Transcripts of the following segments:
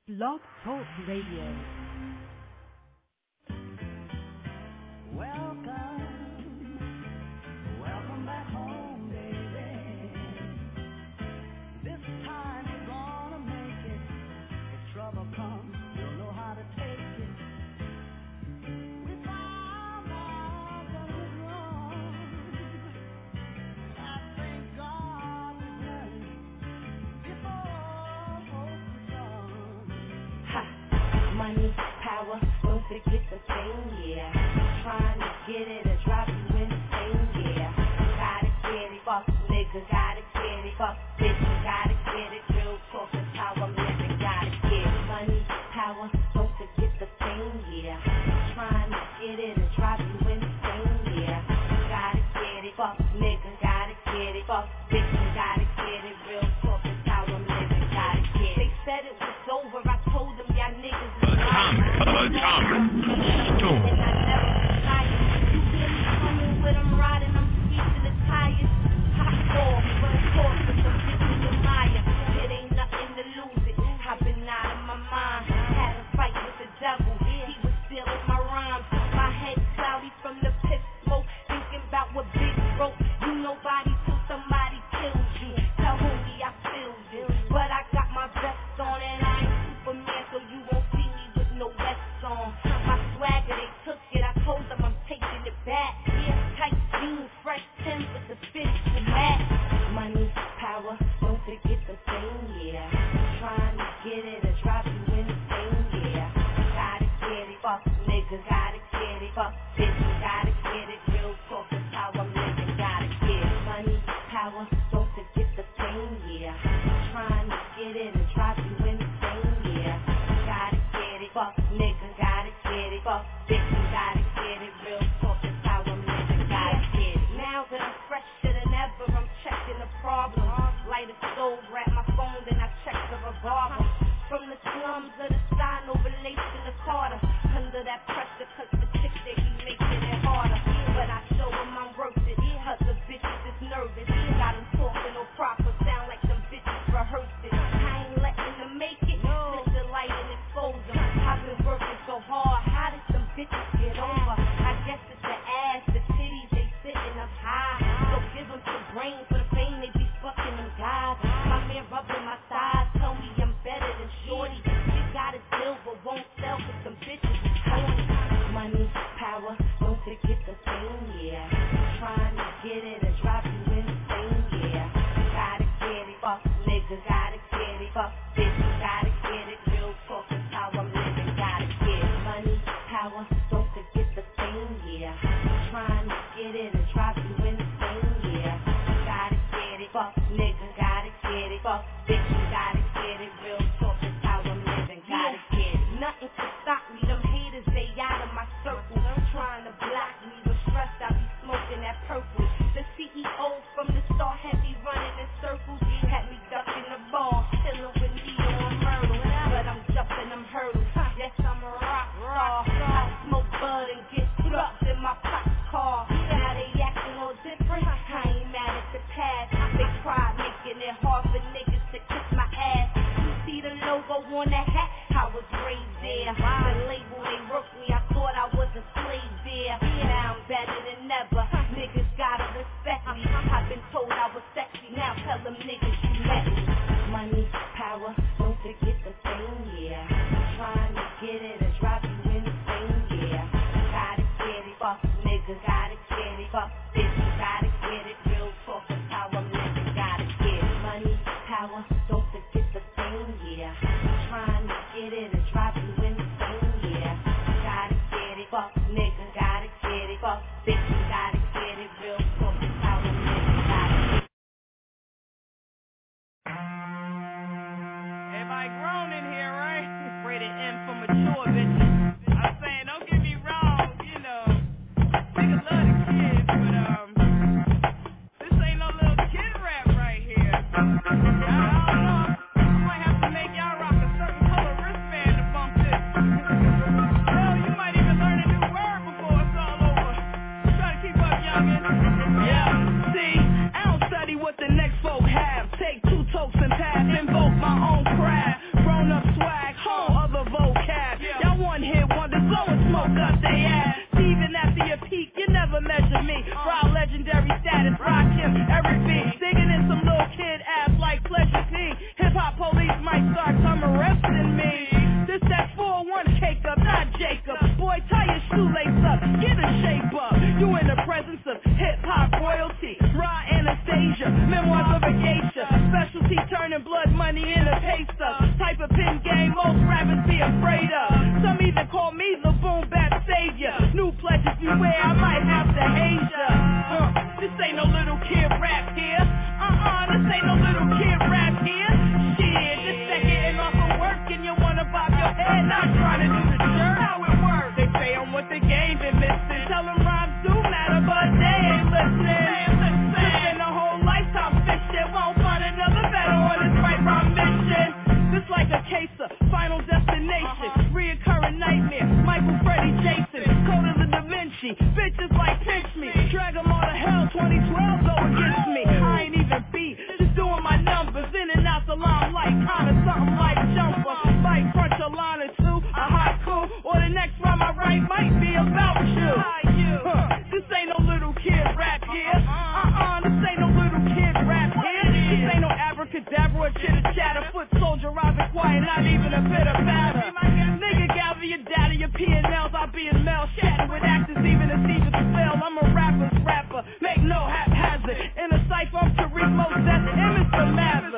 Blog Talk Radio. Welcome back home, baby. This time we're gonna make it. If trouble comes, you'll know how to take it. We found out what was wrong. I thank God we learned before hope was gone. Ha! Money, power, don't forget the fame, yeah. Trying to get it or drop you insane, yeah. Gotta get it, fuck nigga, gotta get it, fuck bitch, gotta get it, real talk is how I'm living, gotta get it. Money, power, don't forget the fame, yeah. Trying to get it or drop you insane, yeah. Gotta get it, fuck nigga, gotta get it, fuck bitch, gotta get it, real talk is how I'm living, gotta get it. They said it was over, I told them y'all niggas is lying. And I never tired. You hear me coming with them riding, I'm squeezing the tires. Hot dog, but talk with some bitches in Maya. It ain't nothing to lose it. I've been out of my mind. Had a fight with the devil. He was stealing my rhymes. My head cloudy from the piss smoke. Thinking about what big broke. You nobody till somebody kills you. Tell homie I feel you. But I got my vest on and I ain't Superman, so you won't see me with no vest on. My swagger, they took it. I told them I'm taking it back. Yeah, tight jeans, fresh Timbs with the fitted hat. Money, power, don't forget the fame, yeah. Trying to get it or drop you insane, yeah. Gotta get it, fuck nigga, gotta get it, fuck bitch, gotta get it. Real talk is how I'm living, gotta get it. Money, power, don't forget the fame, yeah. Trying to get it or drop you insane, yeah. Gotta get it, fuck nigga, gotta get it, fuck bitch, gotta get it. Real talk is how I'm living, gotta get it. Now that I'm fresher than ever, I'm checking the problem. Light a stove, grab my phone, then I check the revolver. From the slums of the sign, over Lace in the Carter. Under that pressure, cause the chick they be making it harder. But I show them I'm worth it, cause the bitches is nervous. Got them talking no proper, sound like them bitches rehearsed it. I ain't letting them make it, slip the light and expose them. I've been working so hard, how did some bitches get over? I guess it's the ass, the titties, they sitting up high. So give them some brain for the fame, they be fucking them guys. My man rubbing my thighs, tell me I'm better than Shorty. She got a deal but won't sell cause some bitches is horny. Money, power, don't forget the fame, yeah. Trying to get it or drop you insane, yeah. Gotta get it, fuck nigga, gotta get it, fuck bitch, gotta get it. Real talk is how I'm living, gotta get it. Money, power, don't forget the fame, yeah. Trying to get it or drop you insane, yeah. Gotta get it, fuck nigga, gotta get it, fuck bitch, gotta get it. Real talk is how I'm living, gotta get it. Nothing can stop me, them haters, they out of my circle. Trying to block me, with stress I be smoking that purple. The CEO from the start had me running in circles. Had me ducking the ball, chilling with Neo and Myrtle. But I'm jumping them hurdles, yes I'm a rock star. I smoke bud and get drugged in my pop car. Now they acting all different, I ain't mad at the past. They tried making it hard for niggas to kiss my ass. You see the logo on that hat, I was raised there. The label they worked me, I thought I was a slave there. Now I'm better than ever, niggas gotta respect me. I've been told I was sexy, now tell them niggas you met me. Money, power, don't forget the fame, yeah. Trying to get it or drop you insane, yeah. Gotta get it, fuck nigga, gotta get it, fuck bitch, gotta get it. Real talk is how I'm living, gotta get it. Money, power, don't forget the fame, yeah. Trying to get it or drop you insane, yeah. Gotta get it, fuck nigga, gotta get it, fuck bitch, gotta get it. Real talk is how I'm living, gotta get it. Everybody grown in here, right? Rated M for mature bitches. I'm saying, don't get me wrong, you know, niggas love the kids, but this ain't no little kid rap right here. I don't know, might have to make y'all rock a certain color wristband to bump this. Hell, you might even learn a new word before it's all over. Try to keep up, youngin'. Yeah, see, I don't study what the next folk have. Take two tokes and pass, invoke my own craft. Grown up swag, home. fuck up they ass. Even after your peak, you never measure me. Raw legendary status, rock him every beat. Digging in some little kid ass like Pleasure P. Hip-hop police might start coming arresting me. This that 4-1 cake up, not Jacob. Boy, tie your shoelace up, get a shape up. You in the presence of hip-hop royalty. Raw Anastasia, memoirs of a geisha. Specialty turning blood money into pay stuff. Type of pin game most rappers be afraid of. Some even call me the boom bap savior. New pledges beware, I might have to hate ya. This ain't no little kid rap here. This ain't no little kid rap here. Shit, this that getting off of work and you wanna bob your head, not trying to do the jerk. How it works? They say I'm what the game been missing. Tell them rhymes do matter, but they ain't listening. Spend a whole lifetime fishing, won't find another better on this right rhyme mission. This like a case of Final Destination, reoccurring nightmare. Michael, Freddy, Jason, Code of the Da Vinci. Bitches like pinch me, drag them all to hell. 2012 go against me. I ain't even beat, just doing my numbers. In and out the limelight, kinda something like jumper. Might crunch a line or two, a haiku, or the next rhyme I write might be about you. This ain't no little kid rap here. This ain't no little kid rap here. This ain't no abracadabra or chitter chatter. Foot soldier rising quiet, not even a bit of batter. Nigga, gather your data, your P&Ls. I be in mail, chatting with actors, even if Steven spell. I'm a rapper's rapper, make no haphazard. In a cypher, I'm Tariq Moses, image the Mather.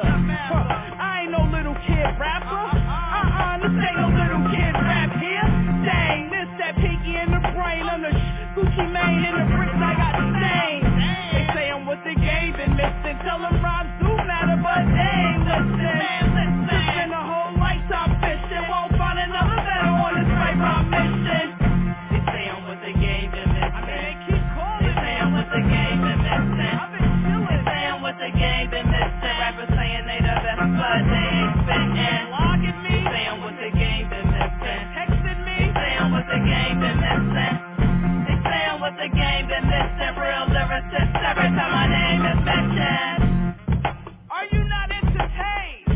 I ain't no little kid rapper. This ain't no little kid rap here. Dang, this that pinky in the brain. I'm the Gucci Mane in the bricks, I got stains. They say I'm what the game been missing. Tell them rhymes do matter, but they ain't listen. Spend a whole lifetime fishing, won't find another better on this right rhyme mission. They say I'm what the game been missing. They keep calling. They say I'm what the game been missing. I've been chilling. They say I'm what the game been missing. Rappers saying they the best, but they ain't spitting. Logging me. They say I'm what the game been missing. Texting me. They say I'm what the game been missing. They say I'm what the game been missing. Real lyricist every time my name is mentioned. Are you not entertained?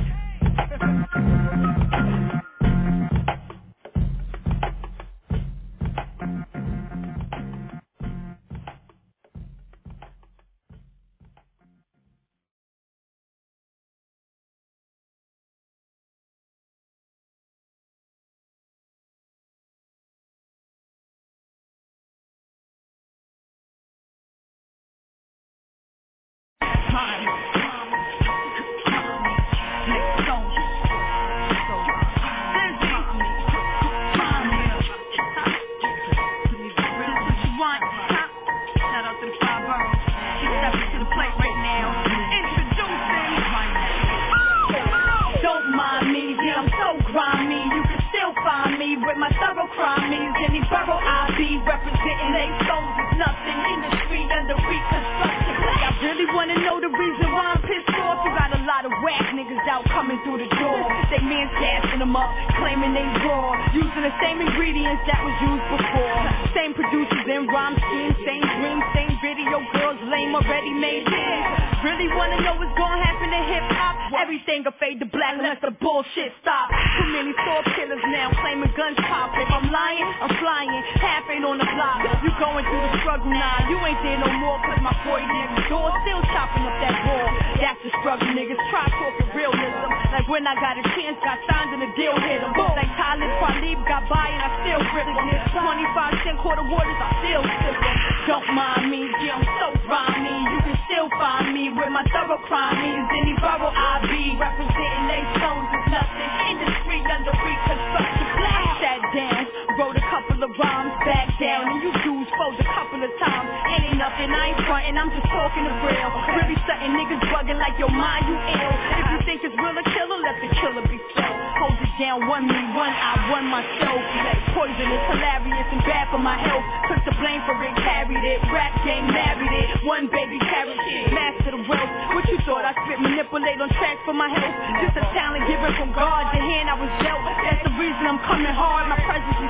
With my thorough crimes, any borough I be representing they souls is nothing. Industry under reconstruction. I really wanna know the reason why I'm pissed off. You got a lot of whack niggas out coming through the door. They man's gassing them up, claiming they raw, using the same ingredients that was used before. Same producers and rhyme schemes, same dreams, same video girls, lame already made hits. Really wanna know what's gonna happen to hip hop? Everything will fade to black unless the bullshit stops. Too many sword killers now claiming guns pop. If I'm lying, I'm flying. Half ain't on the block. You going through the struggle now. You ain't there no more, cause my boy next door still chopping up that ball. That's the struggle, niggas. Try talking realism. Like when I got a chance, got signed and the deal hit em. Like Talib Kweli got by and I still grip them. 25-cent quarter waters, I still sip them. Don't mind me, yeah, I'm so rhymey. You can still find me with my thorough crimes. Any borough I be representing they souls is nothing. Industry under reconstruction. Sat down, wrote a couple of rhymes, back down, and you dudes fold a couple of times. It ain't nothing, I ain't frontin', I'm just talking the real. Really something niggas bugging like your mind, you ill. If you think it's real a killer, let the killer be still. Hold it down, one me, one I, one myself. Poisonous, hilarious, and bad for my health. Took the blame for it, carried it. Rap game, married it. One baby carried it, master the wealth. What you thought I spit, manipulate on tracks for my health? Just a talent given from God, the hand I was dealt. That's the reason I'm coming hard, my presence is felt.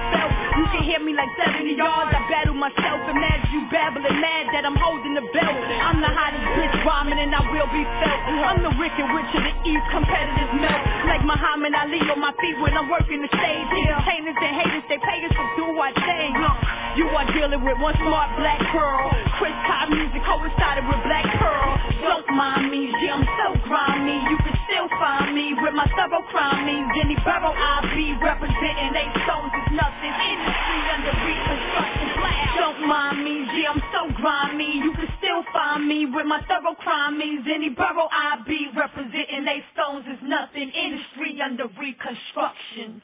You can hear me like 70 yards. I battle myself and mad you babbling, mad that I'm holding the belt. I'm the hottest bitch rhyming and I will be felt. I'm the wicked witch of the east, competitors melt. Like Muhammad Ali on my feet when I'm working the stage. Entertainers and haters, they pay us to do our thing. You are dealing with one smart black girl. Chris Pop music coincided with Black Pearl. Don't mind me, yeah, I'm so grimy. You can still find me with my thorough crimes. Any borough I be representing, they stones is nothing. Industry under reconstruction. Don't mind me, yeah, I'm so grimy. You can still find me with my thorough crimes. Any borough I be representing, they stones is nothing. Industry under reconstruction.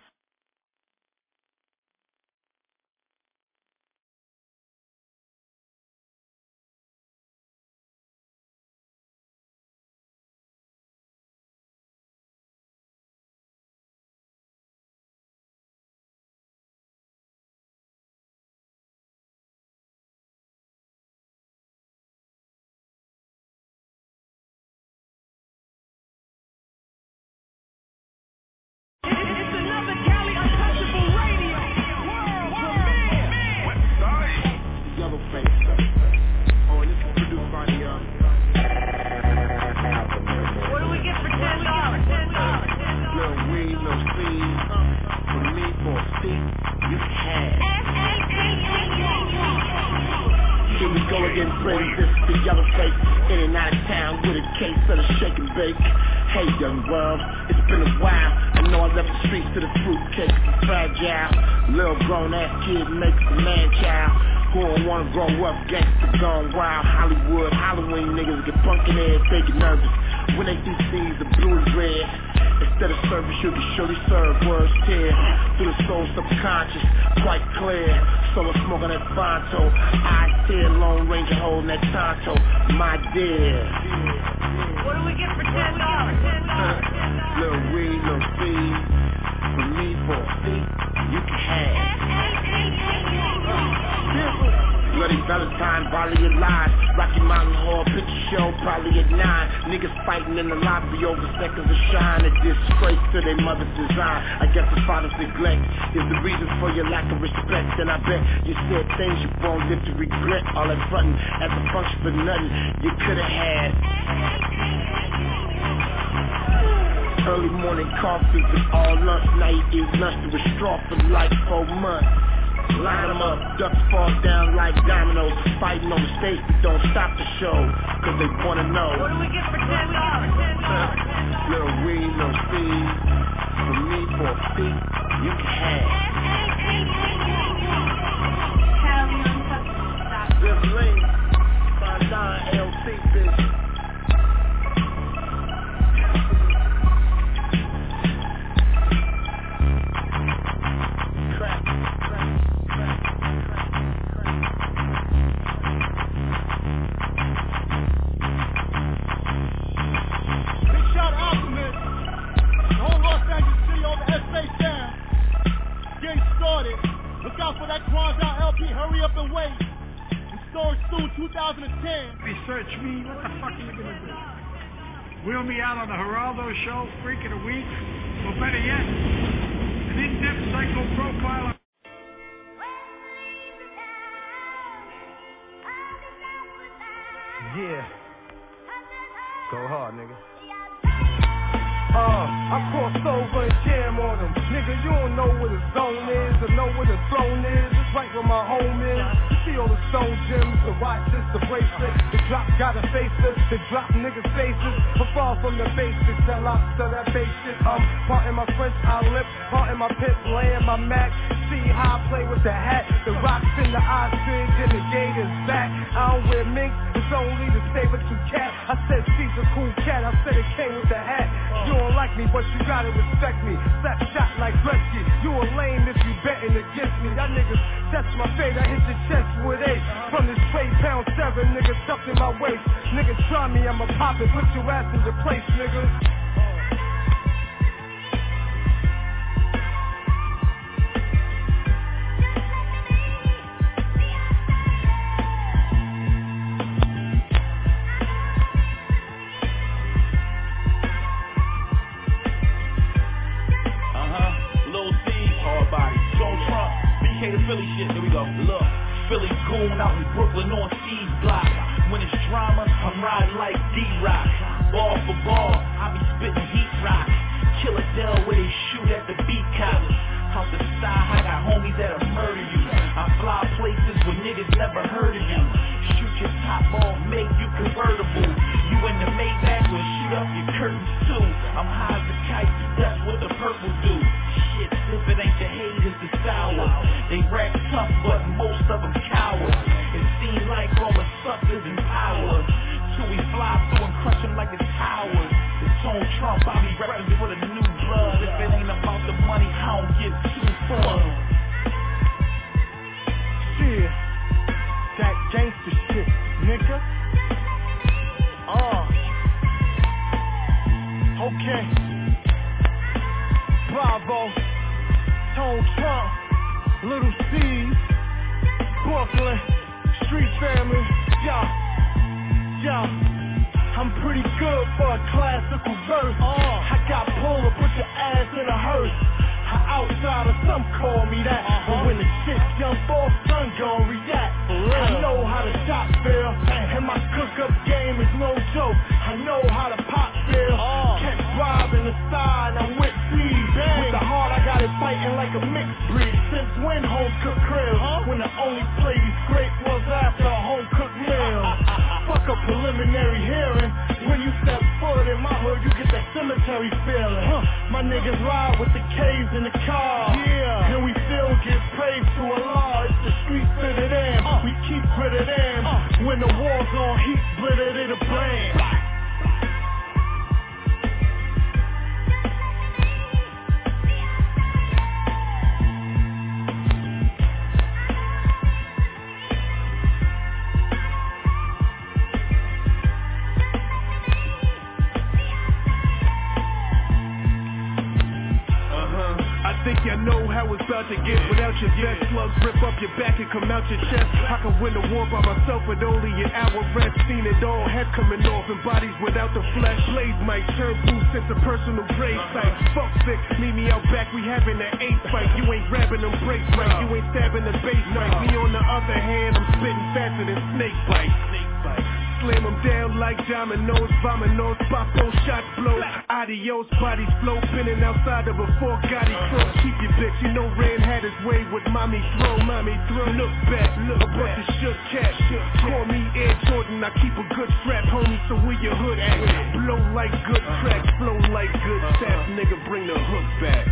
Philly shit, here we go. Look, Philly goon out in Brooklyn on Steve's block. When it's drama, I'm riding like D-Rock. Ball for ball, I be spitting heat rock. Kill a Dell where they shoot at the beat cops. Out the side, I got homies that'll murder you. I fly places where niggas never heard of you. Shoot your top off, make you convertible. You in the Maybach, will shoot up your curtains too. I'm high as a kite, that's what the purple do. Shit, if it ain't the hate, it's the sour. They rap tough, but most of them cowards. It seems like all the suckers in power. Till we fly through and crush them like it's towers. It's on Trump, I be rapping for the new blood. If it ain't about the money, I don't give two fucks. Shit, that gangsta shit, nigga. Okay. Bravo, Tone Trump, Little Steve, Brooklyn, Street Family, yeah. I'm pretty good for a classical verse. I got puller, put your ass in a hearse. I outsider, some call me that. But when the shit jump off, son gon' react. I know how to shot feel, and my cook-up game is no joke. I know how to pop feel. Catch Rob in the side, I'm with Steve. With the heart, I got it fighting like a mixed breed. Since when home cooked krill? When the only play you scrape was after a home cooked meal. Fuck a preliminary hearing. When you step foot in my hood, you get that cemetery feeling. My niggas ride with the K's in the car. Yeah. And we still get praise to Allah. It's the street fitted in. We keep gritted in. When the war's on, heat blitted in a brand. Think I know how it's about to get without your vest. Slugs rip up your back and come out your chest. I can win the war by myself with only an hour rest. Seen it all, head coming off and bodies without the flesh. Blades might turn boost into personal grave site. Fuck sick, meet me out back, we having an 8 fight. You ain't grabbing them brakes right, you ain't stabbing the base right. Me on the other hand, I'm spitting faster than snake bite. Slam them down like dominoes, vominos, pop those shots blow. Adios, bodies flow, pinning outside of a Fort Gotti crow. Keep your bitch, you know Ren had his way with mommy throw. Look back, a bunch of shook cats. Call me Air Jordan, I keep a good strap, homie, so where your hood at? Blow like good crack, flow like good sap, nigga, bring the hook back.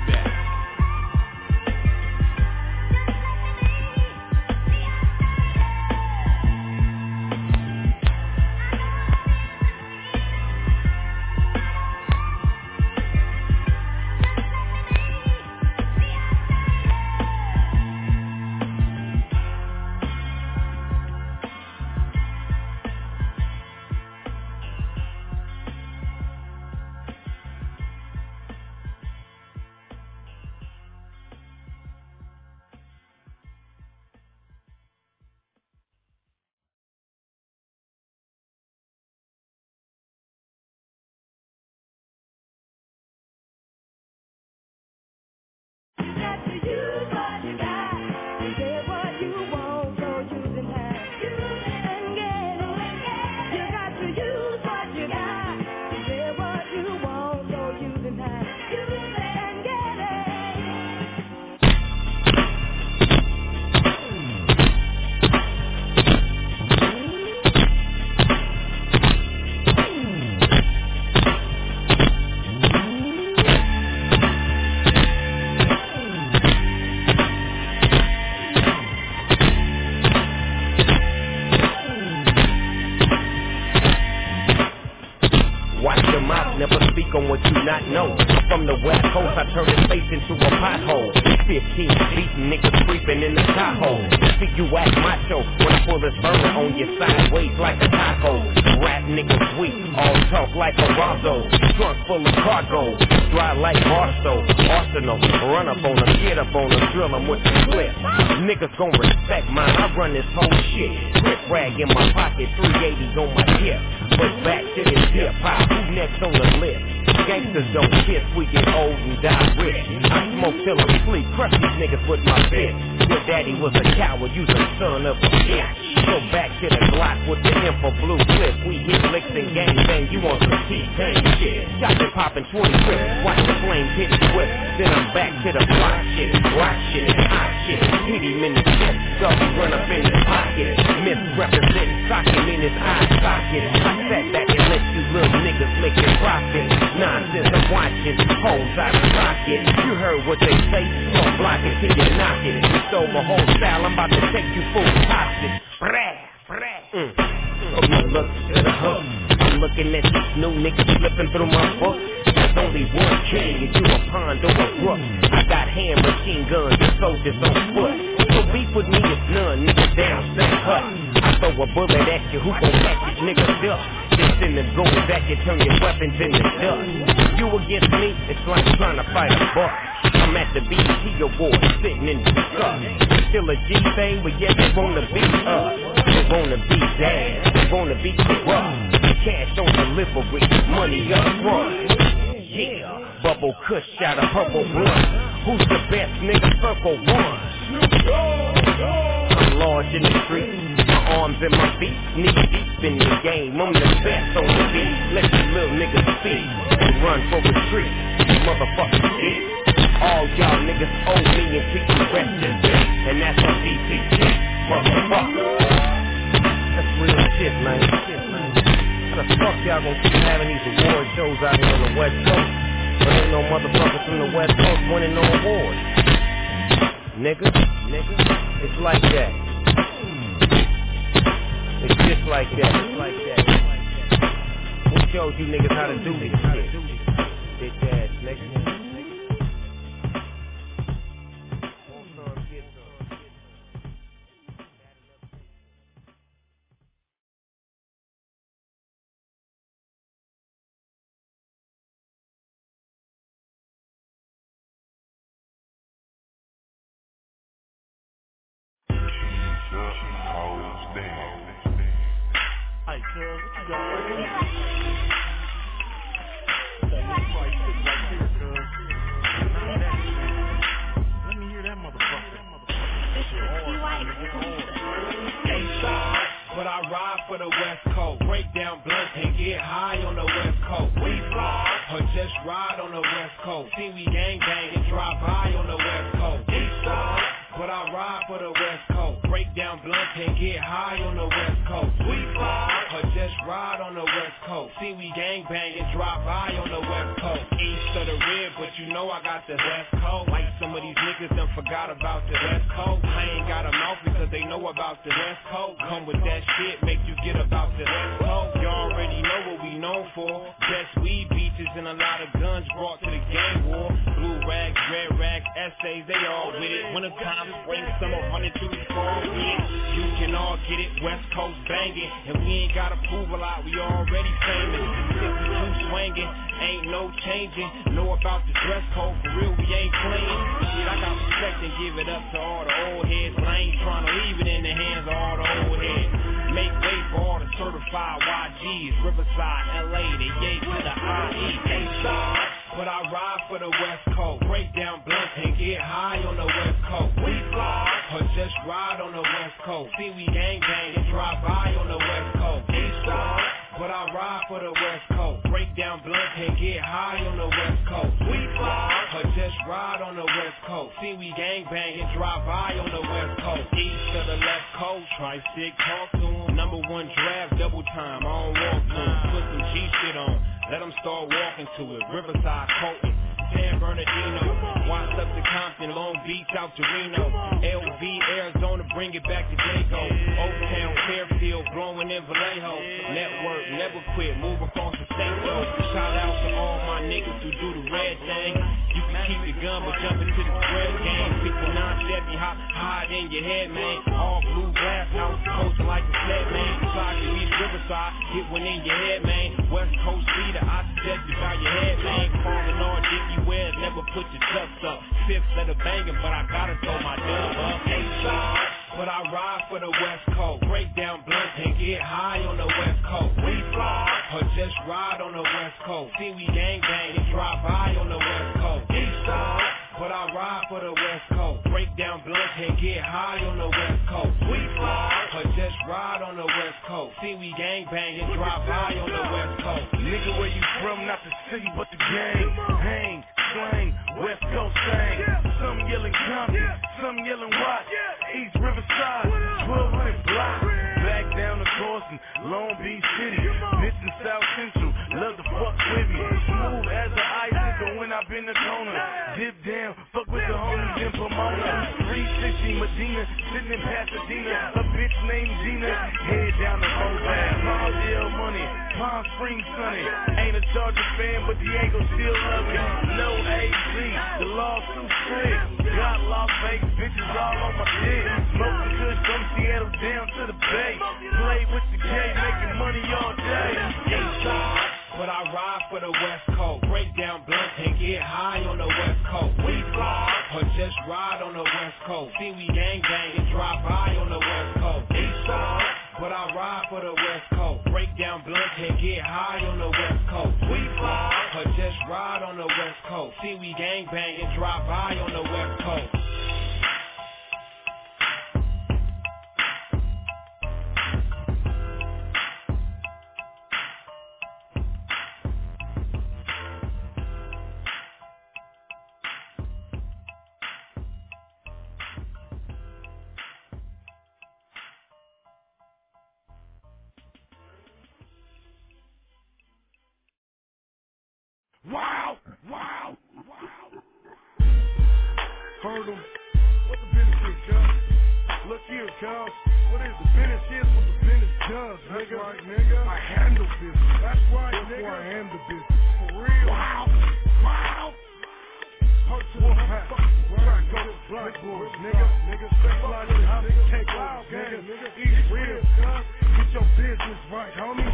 Niggas gon' respect mine, I run this whole shit. Grip rag in my pocket, 380s on my hip. But back to this hip hop, who next on the list? Gangsters don't kiss, we get old and die rich. I smoke till I'm sleep, crush these niggas with my fist. Your daddy was a coward, you's a son of a bitch. So back to the Glock with the info blue clip. We hit licks and gang bang, you on some T-Pain shit. Shot and poppin' 20 trips, watch the flames hit the whip. Then I'm back to the block shit, rock shit, hot shit. Hit him in the chest, Gully run up in his pocket. Misrepresent, sock him in his eye socket. I sat back and let you little niggas make your profit. Nonsense, I'm watching, hoes out of pocket. You heard what they say, don't block it till you knock it. You stole my whole style, I'm about to take you full hostage. I'm looking to the hook. I'm looking at these new niggas flipping through my book. There's only one king, and you a pond or a brook. I got hand machine guns and soldiers on foot. So beef with me is none, niggas down, say hut. I throw a bullet at you, who gon' catch these niggas up? Just in the gold that you turn your weapons into dust. You against me, it's like trying to fight a buck. I'm at the BET Awards, sitting in the sky. Still a G thing, but yet they wanna be us. They wanna be dad, they wanna be corrupt. Cash on delivery, money up front. Yeah, bubble kush out of purple blunt. Who's the best nigga? Circle one. I'm large in the street, my arms and my feet, knee deep in the game. I'm the best on the beat. Let you little niggas speak and run for retreat. You motherfucking shit. All y'all niggas owe me until you rest in peace, and that's on DPG, motherfucker. That's real shit, man. How the fuck y'all gonna keep having these award shows out here on the West Coast, but ain't no motherfuckers from the West Coast winning no awards? Nigga, it's like that. It's just like that. Who shows you niggas how to do this shit? Bitch ass nigga. Hey, cuz, what you got right here? Let me hear that motherfucker. But I ride for the West Coast. Break down blunts and get high on the West Coast. We fly or just ride on the West Coast. See we gang bang and drive by on the West Coast. We fly, but I ride for the West Coast. Break down blunts and get high on the West Coast. We fly or just ride on the West Coast. See we gang bang and drive by on the West Coast. East of the red, but you know I got the West Coast. Like some of these niggas done forgot about the West Coast. I ain't got a mouth because they know about the West Coast. Come with that shit, make you get about the West Coast. You already know what we known for. Best weed beaches and a lot of guns brought to the gang war. Blue rags, red rags, essays, they all with it. Wintertime, spring, summer, 102 fall with it. You can all get it, West Coast banging. And we ain't gotta prove a lot, we already famous. 52 swinging, ain't no changing. Know about the dress code, for real, we ain't playing. Shit, I got respect and give it up to all the old heads, but I ain't trying to leave it in the hands of all the old heads. Make way for all the certified YGs, Riverside, LA, the yay to the IE, A-side. But I ride for the West Coast, break down blunts and get high on the West Coast. We fly or just ride on the West Coast. See we gang bang and drive by on the West Coast. Eastside, but I ride for the West Coast, break down blunts and get high on the West Coast. We fly or just ride on the West Coast. See we gang bang and drive by on the West Coast. East of the left coast, try stick, talk to them. Number one draft, double time, I don't walk to them. Put some G shit on, let them start walking to it. Riverside, Colton, San Bernardino, Watts up to Compton, Long Beach out to Reno, LV, Arizona, bring it back to Dago, Old Town, Fairfield, blowing in Vallejo, network, never quit, move across the state though. Shout out to all my niggas who do the red thing. You can keep the gun but jump into the square game. 59 Chevy, hide in your head, man. All blue glass house, posting like a sled, man. Side to East Riverside, hit one in your head, man. West Coast leader, I suggest you by your head, man. Falling on Dickie West, never put your chucks up. Fifth let her bangin', but I gotta throw my dub up. A-side, but I ride for the West Coast. Break down blunts and get high on the West Coast. We fly or just ride on the West Coast. See we gang bang and drive by on the West Coast. Eastside, but I ride for the West Coast. Break down blunts and get high on the West Coast. We fly, but just ride on the West Coast. See, we gang bang and drive by on the West Coast. Nigga, where you from? Not the city, but the gang. Hang, slang, West Coast thing. Some yelling Compton, some yelling Watts. East Riverside, 1200 blocks. Back down the coast in Long Beach City. Bitch in South Central, love to fuck with me. Smooth as the ice, nigga, when I've been the corner. Dip down, fuck with the homies in Pomona. 360 Medina, sitting in Pasadena. A bitch named Gina, head down the road. Palmdale money, Palm Springs sunny. Ain't a Chargers fan, but Diego still love me. No AZ, the law's too strict. Got Las Vegas bitches all on my dick. Smoking kush from Seattle down to the Bay. Play with the K, making money all day. Inside, but I ride for the West Coast. Break down blunts and get high on the West Coast. We fly, or just ride on the West Coast. See, we gang bang and drive by on the West Coast. Eastside, but I ride for the West Coast. Break down blunts and get high on the West Coast. We fly, or just ride on the West Coast. See, we gang bang and drive by on the West Coast. Wow, wow, wow. Heard him. What the business is, cuz? Look here, cuz. What is the business is what the business does, nigga. That's right, nigga. I handle business. That's right, nigga. I handle business. For real. Wow, wow. Hurt to the right, go to black boys, nigga. Nigga, specialize in how to take over, nigga. Eat real, cuz. Get your business right, homie.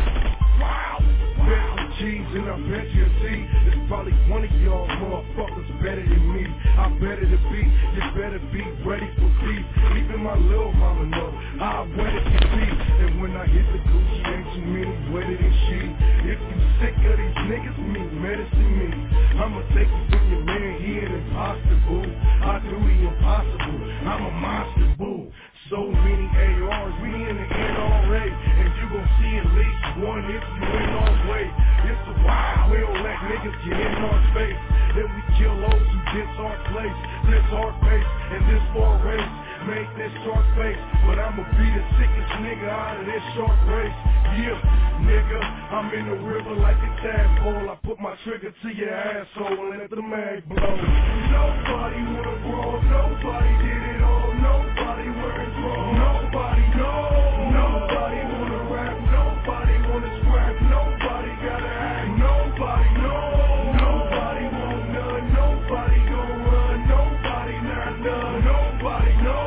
Wow. Bet some cheese and I bet you see. There's probably one of y'all motherfuckers better than me. I better to be. You better be ready for peace. Even my little mama know how wet it can be. And when I hit the Gucci, ain't too many wetter than she. If you sick of these niggas, me medicine me. I'ma take you from your man, he ain't impossible. I do the impossible. I'm a monster, boo. So many ARs, we in the NRA. And you gon' see at least one if you in our way. It's the wild, we don't let niggas get in our space. Then we kill those who diss our place. This our pace, and this for a race. Make this short space, but I'ma be the sickest nigga out of this short race. Yeah, nigga, I'm in the river like a tadpole. I put my trigger to your asshole and let the mag blow. Nobody wanna grow, nobody did it all, nobody wearing draw, nobody know, nobody wanna rap, nobody wanna scrap, nobody gotta act, nobody know, nobody want none, nobody gon' run, nobody not none, nobody know.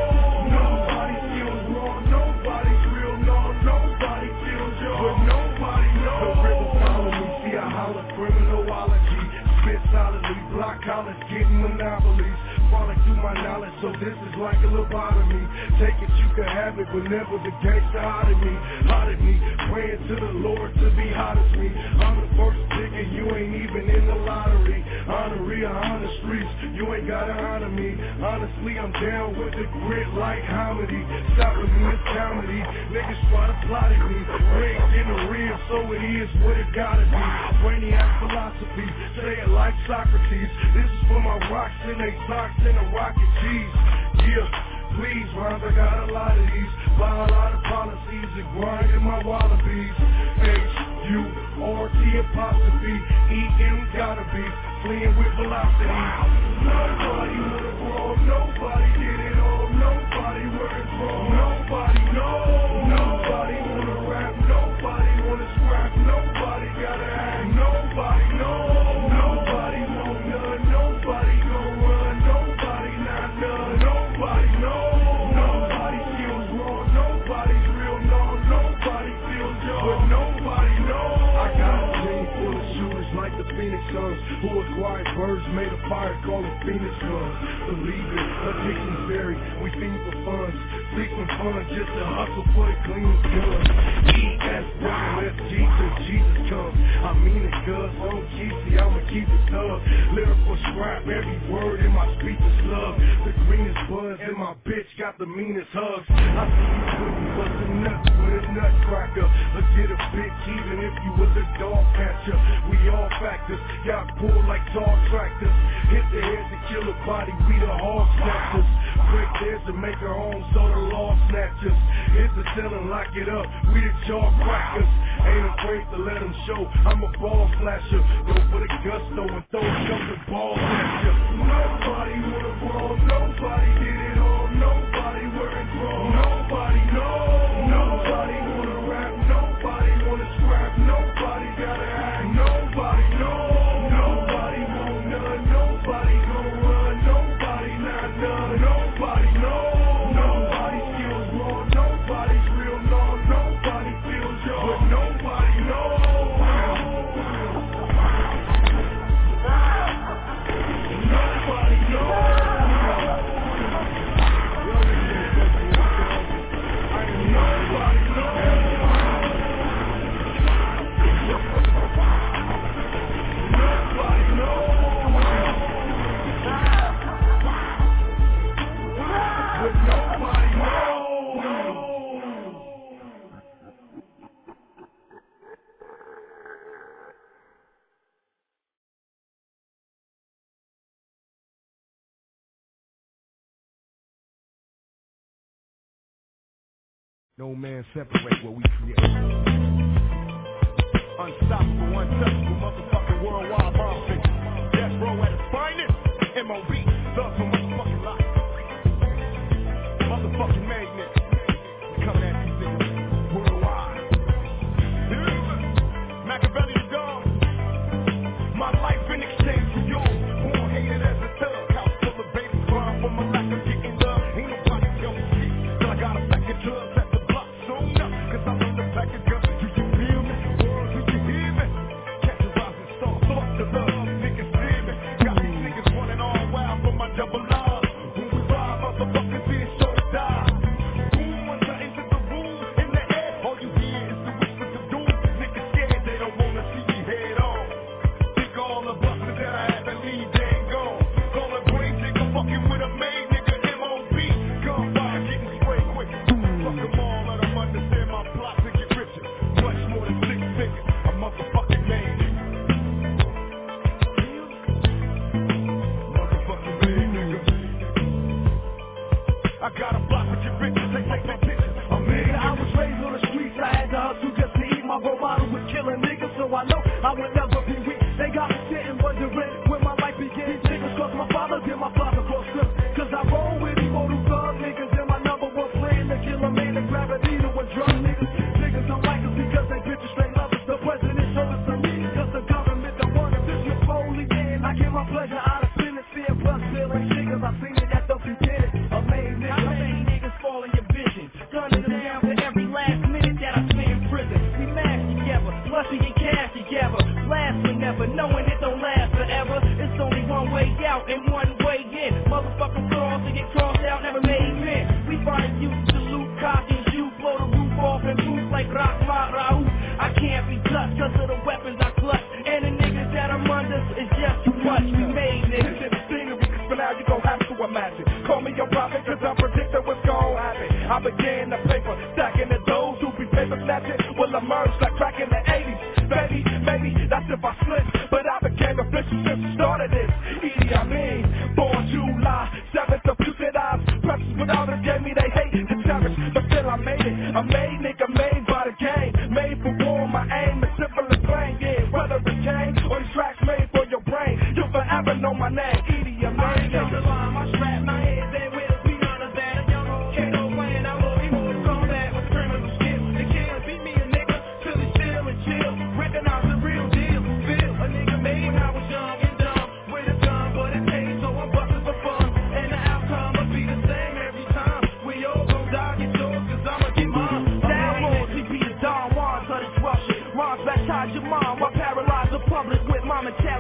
Block collars, getting monopolies. Falling through my knowledge, so this is like a lobotomy. Take it, you can have it, but never the gangsta out of me. Out of me, praying to the Lord to be hot as me. I'm the first nigga, you ain't even in the lottery. Honoree on the streets, you ain't gotta honor me. Honestly, I'm down with the grit like comedy. Stop with me, it's comedy. Niggas try to plot at me. Rigged in the real, so it is what it gotta be. Brainiac philosophy, say it like Socrates. This is for my rocks and they socks and the rocket cheese. Yeah, please, rhymes, I got a lot of these. Buy a lot of policies and grind in my wallabies. H-U-R-T apostrophe E-M gotta be fleeing with velocity. Nobody would have grown, nobody did it all, nobody wearing draw, nobody know, nobody wanna rap, nobody wanna scrap, nobody gotta act, nobody know, nobody want none, nobody gon' run, nobody not none, nobody know, nobody feels wrong, nobody's real, no, nobody feels young, but nobody knows. I got a team full of shooters like the Phoenix sons who acquired birds made of fire, call them Phoenix guns. Believe it, addictions vary. We feed for funds, seeking fun just to hustle for the cleanest guns. ESWSG till Jesus comes. I mean it, cuz on cheesy, I'ma keep it tough. Lyrical scrap, every word in my speech is love. The greenest buzz and my bitch got the meanest hugs. I see you couldn't bust a nut with a nutcracker, or get a bitch even if you was a dog catcher. We all factors, got pulled like tall tractors. Hit the head to kill a body, we the hog snatchers. Break theirs to make our own, so the law snatchers. Hit the cell and lock it up, we the jaw crackers. Ain't afraid to let them show, I'm a ball slasher. Go for the gusto and throw a couple balls at you. Nobody wanna brawl, nobody did it all, nobody wearing crawl, nobody know. Nobody wanna rap, nobody wanna scrap, nobody gotta act, nobody know. Nobody want none, nobody gon' run, nobody not none, nobody know. Nobody skills raw, nobody's real, no, nobody feels yours, but nobody knows. Nobody knows. No man separate what we create. Unstoppable, untouchable, motherfucking worldwide bomb fix. Death row at its finest. MOB, love for motherfucking life. Motherfucking magnet. We coming at these niggas worldwide. Machiavelli the dog. My life in exchange for yours. Born hated as a thug. House full of babies crying for my lack of getting love. Ain't nobody else shit. Till I got a pack of drugs. Cause I'm in the package, girl, do you feel me? World, do you hear me? Catch a rising star, fuck the love, niggas fear me. Got these niggas running all wild for my double R. When we ride, motherfuckers being sure to die. Boom, once I enter the room, in the air, all you hear is the whispers of doom. Niggas scared, they don't wanna see me head on. Think all the buses that I had to leave, they ain't gone. Call a brain nigga, fucking with a main nigga, MOB. Gunfire getting sprayed quick. Fuck them all, let them understand my plot to get richer. Much more than 6 figures, a motherfucking main nigga. Motherfucking main nigga. I got a block to get richer, take my pictures. I was raised on the streets, I had to hustle just to eat. My role model was killing niggas, so I know I would never be weak. They got me sitting wondering when my life began. These niggas crossed my father, then my father crossed them. Cause I roll with immortal thug niggas, and my number one plan to kill a man and grab a needle with drug niggas. Niggas don't like us because they bitches straight lovers. The president showed us to me, cause the government don't want us. This Napoleon, I get my pleasure out of spinning, seeing plus feeling niggas. I seen it at the beginning. Amazing, how many niggas fall in your vision? Gunning them down for every last minute that I spent in prison. We mash together, plus we get cash together. Last whenever, knowing it don't last forever. It's only one way out and one way in. Motherfucking cross to get crossed out, never made men. We find you to loot, cock and shoot, blow the roof off and boost like Rahma Raouf. I can't be touched cause of the weapons I clutch. And the niggas that I'm under is just too much. We made niggas. This is scenery, cause for now you gon' have to imagine. Call me your prophet cause I'm predicting what's gon' happen. I began the paper, stacking the those who be paper snatching. Will emerge like crack in the 80s. Maybe, that's if I slip. But I became official since the start of this. Idi Amin, born July 7th of Future Eyes. Precious without it gave me they hate to cherish. But still I made it. I made nigga, made by the game. Made for war, my aim is simple as plain. Yeah, whether it's game or these tracks made for your brain. You'll forever know my name, Idi Amin. I ain't the line, my strap, my head, they will be none of that. If y'all know, can't no plan, I will be moving from that with criminal skills. They can't beat me a nigga till he still and chill. Recognize the real deal. Feel a nigga made when I was young and dumb with a gun, but it pays, so I'm busting for fun. And the outcome will be the same every time. We all gon' die, get yours, cause I'ma get mine. Down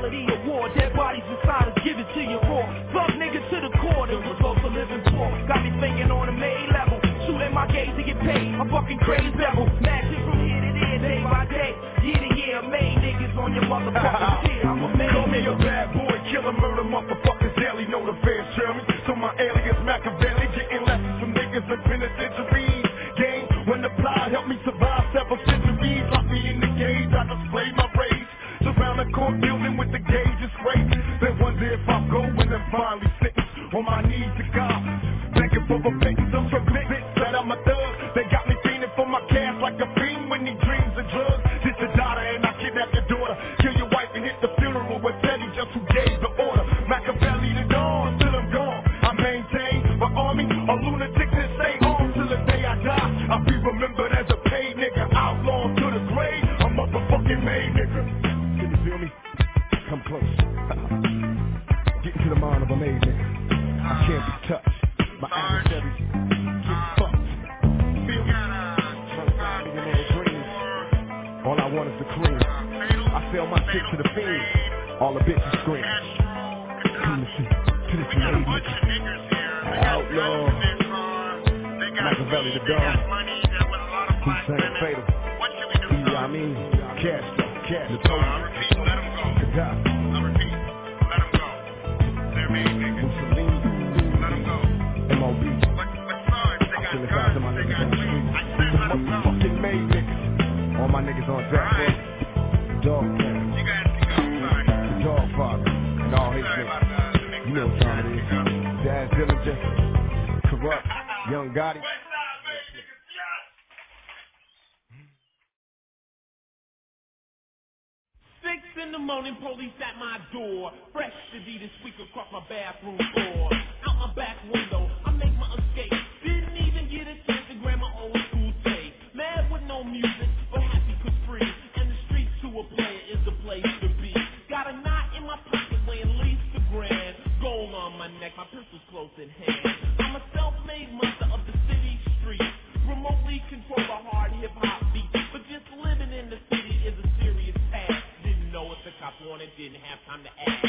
quality of war. Dead bodies inside us, give it to you raw. Plug nigga to the core, then we'll go for living poor. Got me thinking on a main level, shooting my gaze to get paid. I'm fucking crazy devil, matching from here to there, day by day, year to year. Main niggas on your motherfucking shit. I'm a man. Call me a bad boy, killer, murder, motherfuckers daily. Know the fans trail me, so my alias Machiavelli. Getting lessons from niggas in penitentiaries. Game when the plot helped me survive several centuries. Lock me in the cage, I display my rage. Surround the court building with the gauges great. Then wonder if I'll go when I'm finally sitting on my knees to God, begging for repentance. I'm so convinced that I'm a thug. They got me fiending for my cash like a fiend when he dreams of drugs. This the daughter and I kidnap your daughter. Kill your wife and hit the funeral with Teddy, just who gave the order. Machiavelli the dawn, till I'm gone. I maintain my army of lunatics and stay on till the day I die. I'll be remembered as a paid nigga, outlaw to the grave. A motherfucking made nigga. Can you feel me? Come close. Get into the mind of a made nigga. I can't be touched. My adversaries get fucked. Feel me? All I want is the cream. I sell my shit to the fiends. All the bitches scream. Come to this made nigga. Outlaw. Machiavelli the dog. Hussein Fatal. Idi Amin. Castro. Gaddafi. Mussolini. M.O.B. I send this out to my niggas on the street. Motherfucking made niggas. All my niggas on death. Dog man. The dog father. And all his niggas. You know what time it is. Daz Dillinger. Corrupt. Young Gotti. 6 in the morning, police at my door. Fresh Adidas squeak across my bathroom floor. Out my back window, I make my escape. Didn't even get a chance to grab my old school tape. Mad with no music, but happy 'cause free. And the streets to a player is the place to be. Got a knot in my pocket weighing at least a grand. Gold on my neck, my pistol's close in hand. I'm a self-made monster of the city streets. Remotely control a hard hip-hop beat. But just living in the city is a serious task. Didn't know if the cop wanted, didn't have time to ask.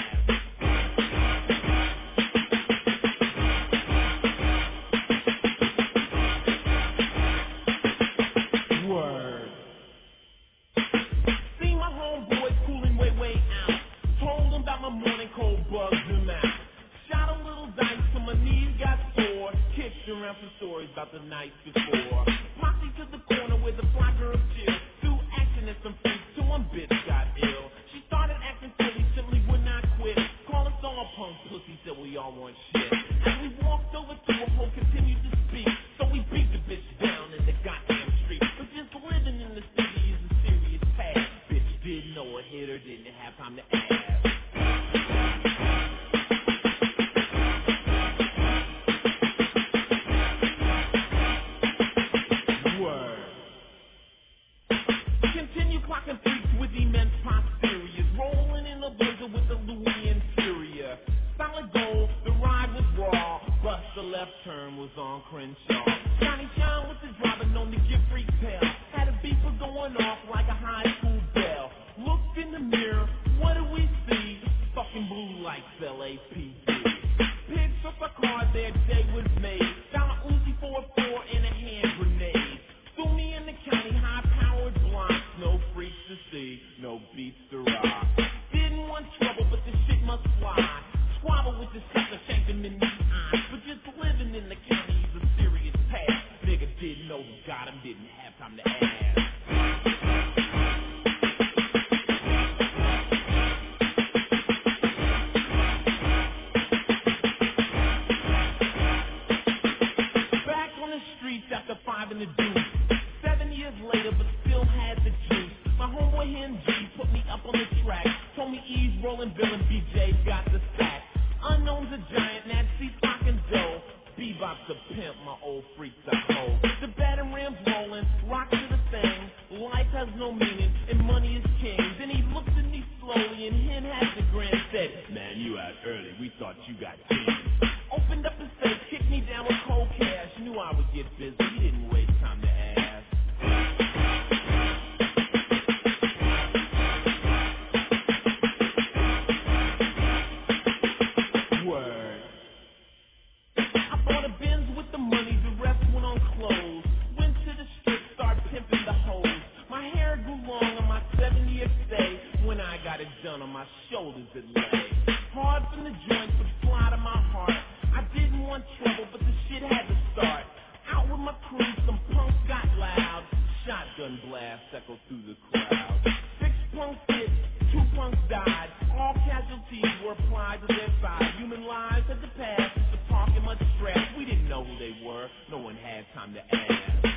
Word. See my homeboys cooling way out. Told them about my morning cold, bugged them out. Shot a little dice till my knees got sore. Kicked around some stories about the night before. Posse to the corner where the fly girl chill. Threw action at some freaks till one bitch got ill. She started acting silly, simply would not quit. Call us all punk pussy till we all want shit. As we walked over to her, Poe continued to speak. So we beat the bitch down in the goddamn street. But just living in the city is a serious task. Bitch didn't know it hit her, didn't have time to ask. Continue clocking freaks with immense posteriors. Rolling in a blizzard with the Louis interior. Solid gold, the ride was raw. Bust the left turn was on Crenshaw. Johnny John was the driver known to give freaks hell. Had a beeper going off like a high school bell. Looked in the mirror, what do we see? Fucking blue lights, LAPD. Picked up a car, their day was made. Found a Uzi 4-4 and a hand grenade. Threw me in the county, high-powered blocks. No freaks to see, no beats to rock. Didn't want trouble, but this shit must fly. Squabble with this sucker, shanked him in the eyes. But just living in the county is a serious task. Nigga didn't know who got him, didn't have time to ask. Back on the streets after 5 in the deuce. 7 years later, but still had the juice. My homeboy Hen G put me up on the track. Told me E's rolling, Bill and BJ got the sack. Unknown's a giant, Nancy clocking dough. Bebop's a pimp, my old freaks I hold. The batting ram's rolling, rock to the thing. Life has no meaning, and money is king. Then he looked at me slowly, and Hen had the grin. Said, man, you out early, we thought you got king. Opened up his safe, kicked me down with cold cash. Knew I would get busy, he didn't waste time to ask. trouble, but the shit had to start. Out with my crew, some punks got loud. Shotgun blast echoed through the crowd. 6 punks hit, 2 punks died. All casualties were applied to their side. Human lives had to pass, the parking much stress. We didn't know who they were, no one had time to ask.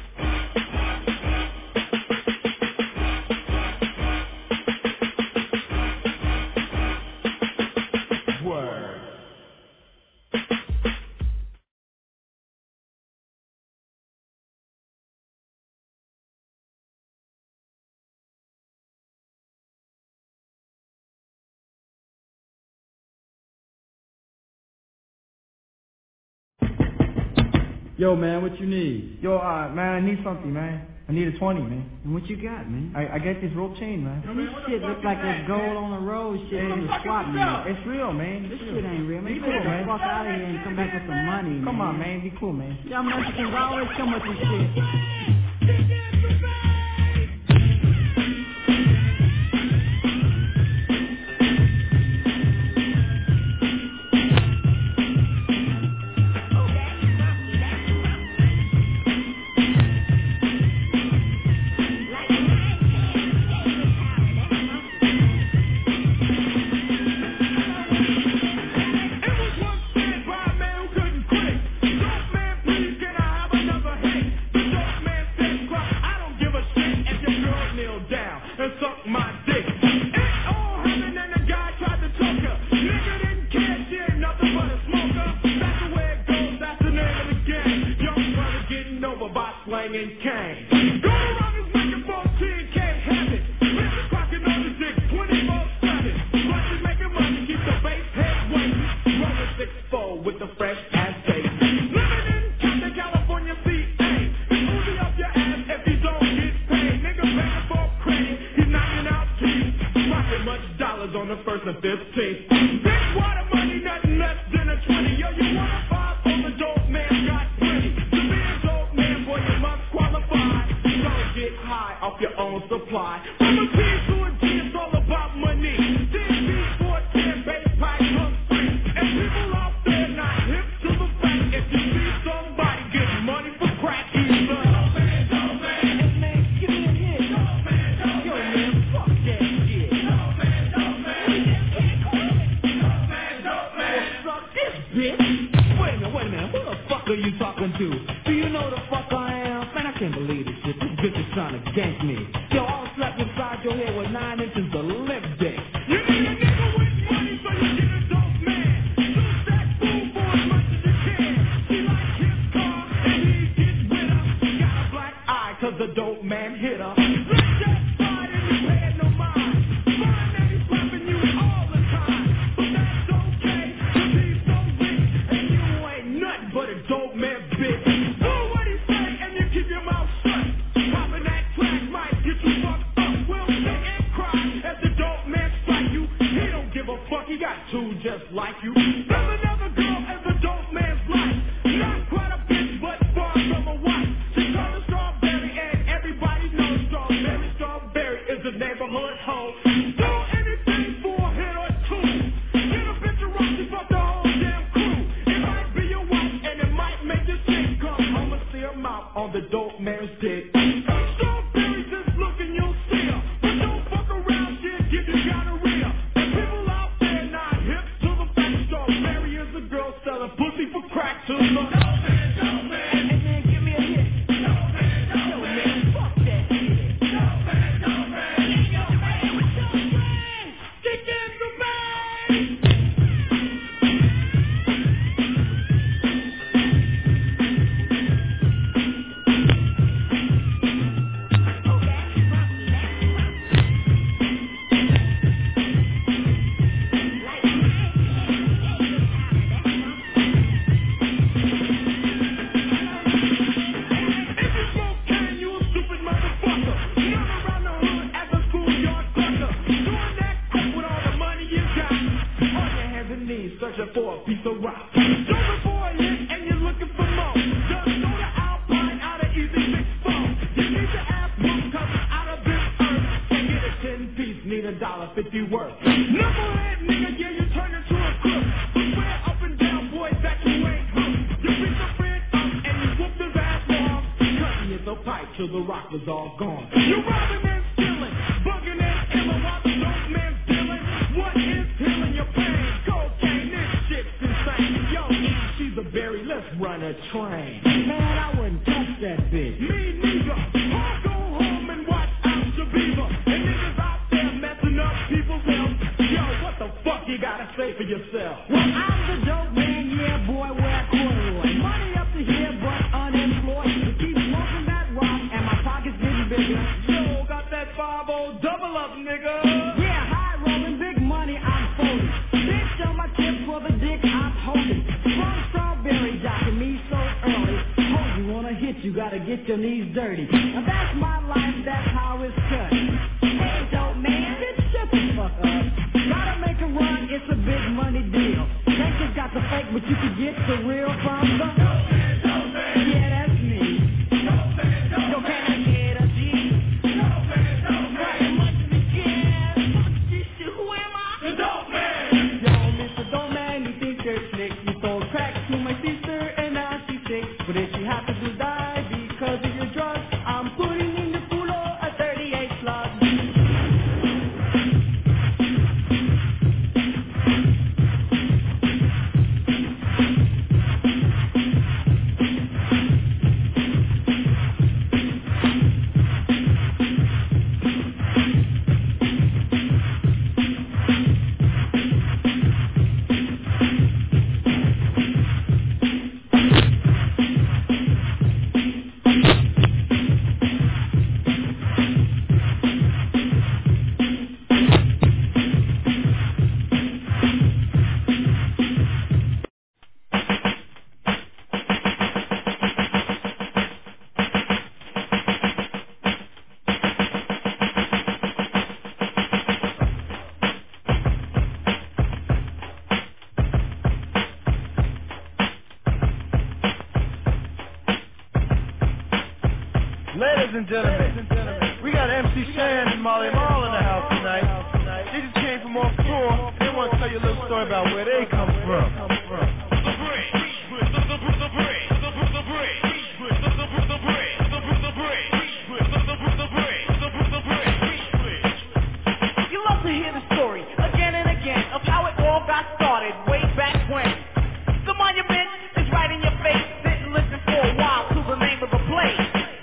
Yo, man, what you need? Yo, man, I need something, man. I need a 20, man. And what you got, man? I got this rope chain, man. Yo, man, this shit looks like that gold on the road shit from the swap meet. It's real, man. This shit ain't real, man. You cool, get the man. fuck out of here and come back with some money, man. Come on, man. Be cool, man. Y'all Mexicans always come with this shit. Knucklehead nigga, yeah, you turn into a crook. Swear up and down, boy, that you ain't hooked. till the rock was all gone. You robbing and stealing, bugging and killing while the dope man's dealing. What is healing your pain? Cocaine, this shit's insane. Yo, she's a berry, let's run a train. Man, I wouldn't touch that bitch. Me neither. I'll go home and watch out your beaver. And niggas out there messing up people's health. Yo, what the fuck you gotta say for yourself? Well, I'm the dope man, yeah, boy, wear corduroy. Money up to here, but unemployed. To keep smoking that rock, and my pockets getting bigger. Yo, got that 5-0 double up, nigga. Yeah, high rolling, big money, I'm folding. Bitch on my tip for the dick I'm holding. From strawberry jocking me so early. Hope you wanna hit, you gotta get your knees dirty. Now that's my life, that's how it's cut. Hey, dope man, bitch, shut the fuck up. Gotta make a run, it's a big money deal. Think you got the fake, but you can get the real from the dope man. Yeah, that's me. Yo, can I get a G? Who am I? The dope man. Yo, Mr. Dope Man, you think you're slick. You sold crack to my sister and now she's sick. But if she happens to die because of your drugs, I'm putting in the culo a 38 slug. Ladies and gentlemen, we got MC Shan and Molly Mall in the house tonight. They just came from off tour. They want to tell you a little story about where they come from. You love to hear the story again and again of how it all got started way back when. The monument is right in your face. Didn't listen for a while to the name of the place.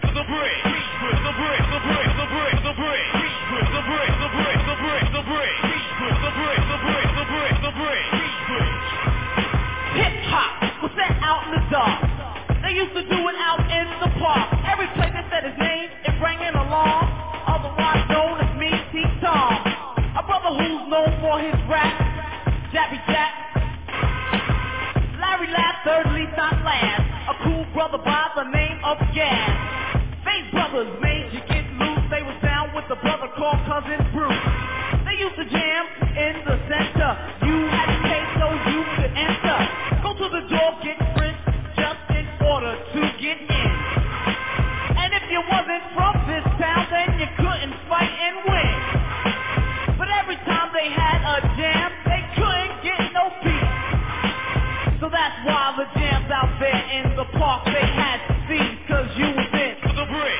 Hip-hop was set out in the dark. They used to do it out in the park. Every place they said his name, it rang an alarm. Otherwise known as me, T-Tom. A brother who's known for his rap. Jabby Jack. Larry Laugh, third least not last. A cool brother by the name of Gas. Faith Brothers made you get loose. They was down with the brother called Cousin Bruce. They used to jam in the center. You had to pay so you could enter. Go to the door, get friends, just in order to get in. And if you wasn't from this town, then you couldn't fight and win. But every time they had a jam, they couldn't get no peace. So that's why the jams out there in the park they had to see, cause you was in the break.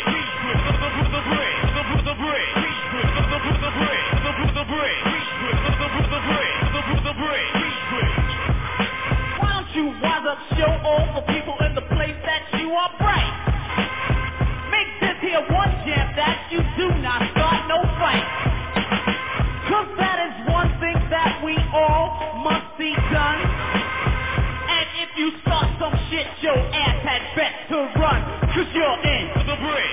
Why don't you wise up, show all the people in the place that you are bright? Make this here one jam that you do not start no fight. Cause that is one thing that we all must see done. And if you start some shit, your ass had best to run. Cause you're in the break.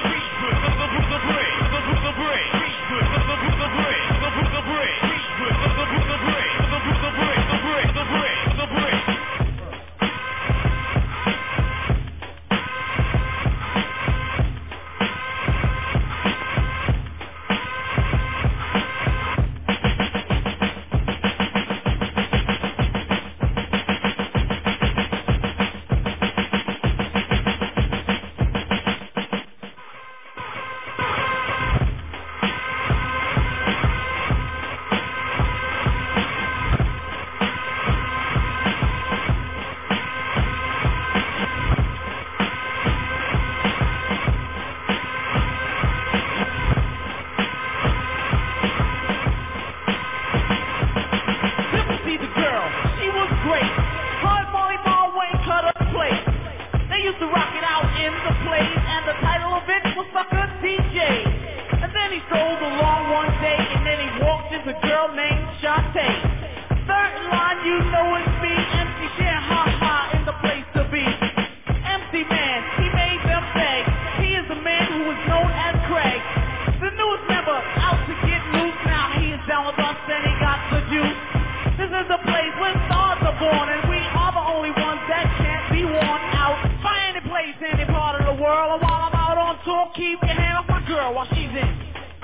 keep your hand off my girl while she's in.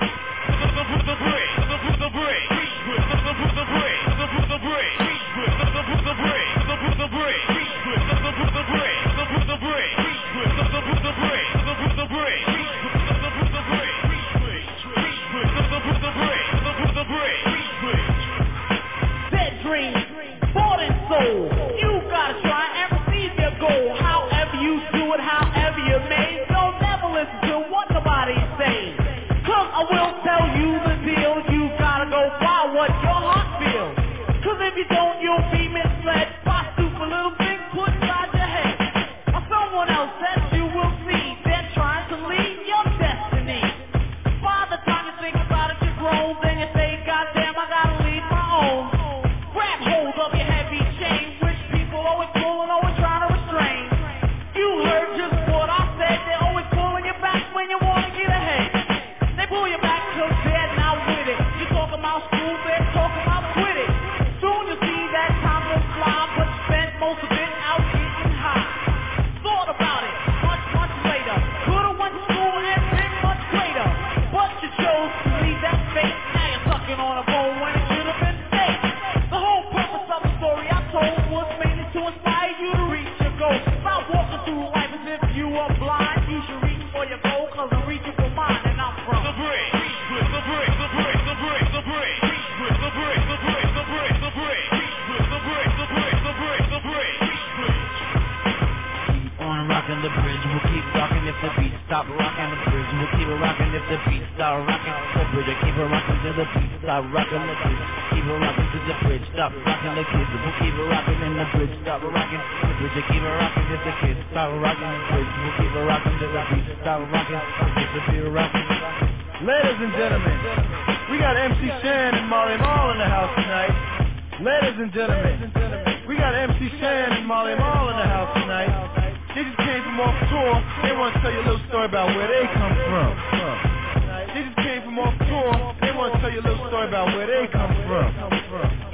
Dead dreams, bought and sold. You gotta try and receive your goal. However you do it, however you may. Don't never listen to what nobody says. Cause I will tell you the deal. You gotta go by what your heart feels. Cause if you don't, you'll be misled by stupid little things put inside your head. Or someone else that you will see. They're trying to lead your destiny. By the time you think about it, you're grown. Then you say, goddamn, I gotta lead my own. Grab hold of your heavy chain, which people always pulling, always trying to restrain. You heard just what I said. They're always pulling you back when you want to get ahead. They pull you back cause they're not with it. You talk about school, they're talking about quit it. Soon you'll see that time will fly, but spent most of it out getting high. Thought about it much, much later. Could've went to school and been much greater, but you chose to leave that fate. Now you're sucking on a bone when it should have been fake. The whole purpose of the story I told was mainly to inspire you to reach your goal. Stop walking through life as if you were blind. You should reach for your goal, cause I'm reaching for mine, and I'm from the brick. Rockin' the bridge, we'll keep rockin' if the beat stop rockin' the bridge. We'll keep it rockin' if the beat stop rockin' the bridge. Keep it rockin' till the beat stop rockin' the bridge. Keep it rockin' till the bridge stop rockin' the kids. We'll keep it rockin' in the bridge stop rockin' the bridge. Keep it rockin' if the kids stop rockin' the bridge. We'll keep it rockin' till the beat stop rockin' the bridge. We'll keep it rockin'. Ladies and gentlemen, we got MC Shan and Molly Mall in the house tonight. Ladies and gentlemen, we got MC Shan and Molly Mall in the house tonight. They just came from off tour. They want to tell you a little story about where they come from. They just came from off tour. They want to tell you a little story about where they come from.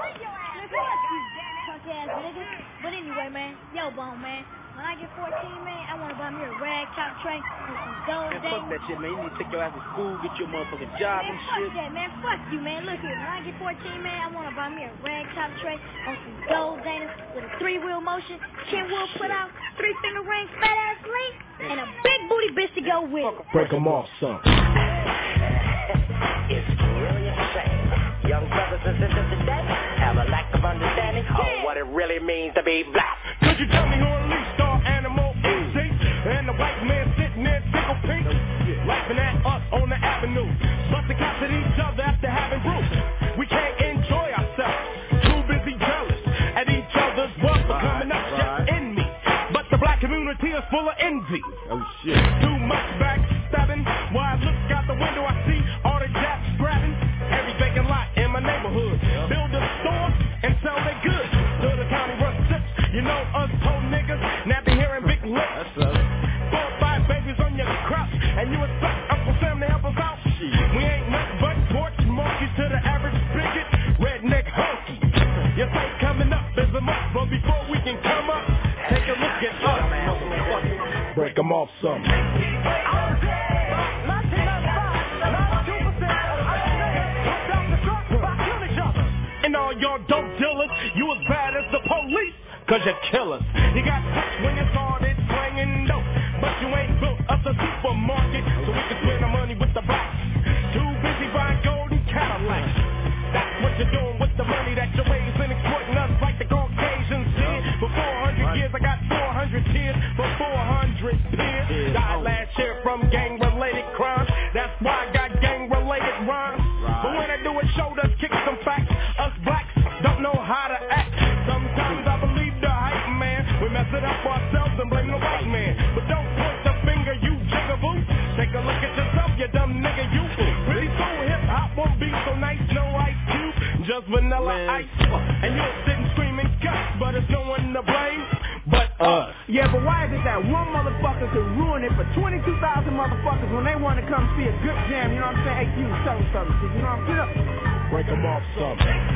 Punk ass nigga. But anyway, man, yo, Bone, man. When I get 14, man, I want to buy me a rag top tray and some gold Man, fuck that shit, man. You need to take your ass to school, get your motherfucking job man, and fuck shit. that, man. Fuck you, man. Look here. When I get 14, man, I want to buy me a rag top tray on some gold Dana with a 3-wheel motion, Kenwood put out, 3-finger ring, fat ass link, and a big booty bitch to go with it. Break them off, son. It's really a shame. Young brothers and sisters today have a lack of understanding of what it really means to be black. Could you tell me who unleashed Star Animal MC? And the white man sitting there tickle pink, laughing at us on the avenue, busting cops at each other after having brew. We can't enjoy ourselves, too busy jealous at each other's work for coming up just in me. But the black community is full of envy. Oh shit. Too much backstabbing. While I look out the window, I see all the japs grabbing every vacant lot in my neighborhood. Build a store and sell their goods. Till the county runs sips. You know us told niggas napping hearing big lips. 4 or 5 babies on your crouch, and you expect Uncle Sam to help us out. We ain't nothing but porch monkeys to the average bigot, redneck hunky. Your fight coming up is a must, but before we can come up, take a look at us. Break them off some. And all y'all dope dealers, you as bad as the police, cause you're killers. You got touched when you started slanging dope, but you ain't built up a supermarket, so we can spend our money with the blacks. Too busy buying golden Cadillacs. That's what you're doing with the money that you're raising, exploiting us like the Caucasians did. For 400 years, I got 400 tears for 400 peers. Died last year from gang-related crimes. That's why I got gang-related rhymes. But when I do it, show us, kick some facts. Us blacks don't know how to act. Sometimes I believe the hype man. We mess it up ourselves and blame the white man. But don't point the finger, you jigaboo. Take a look at yourself, you dumb nigga, you. Really so hip-hop won't be so nice, no Ice Cube, just vanilla ice. And you're sitting screaming guts, but it's no one to blame but us. Yeah, but why is it that one motherfucker could ruin it for 22,000 motherfuckers when they want to come see a good jam, you know what I'm saying? Hey, you, tell them something, you know what I'm saying? Break them off some.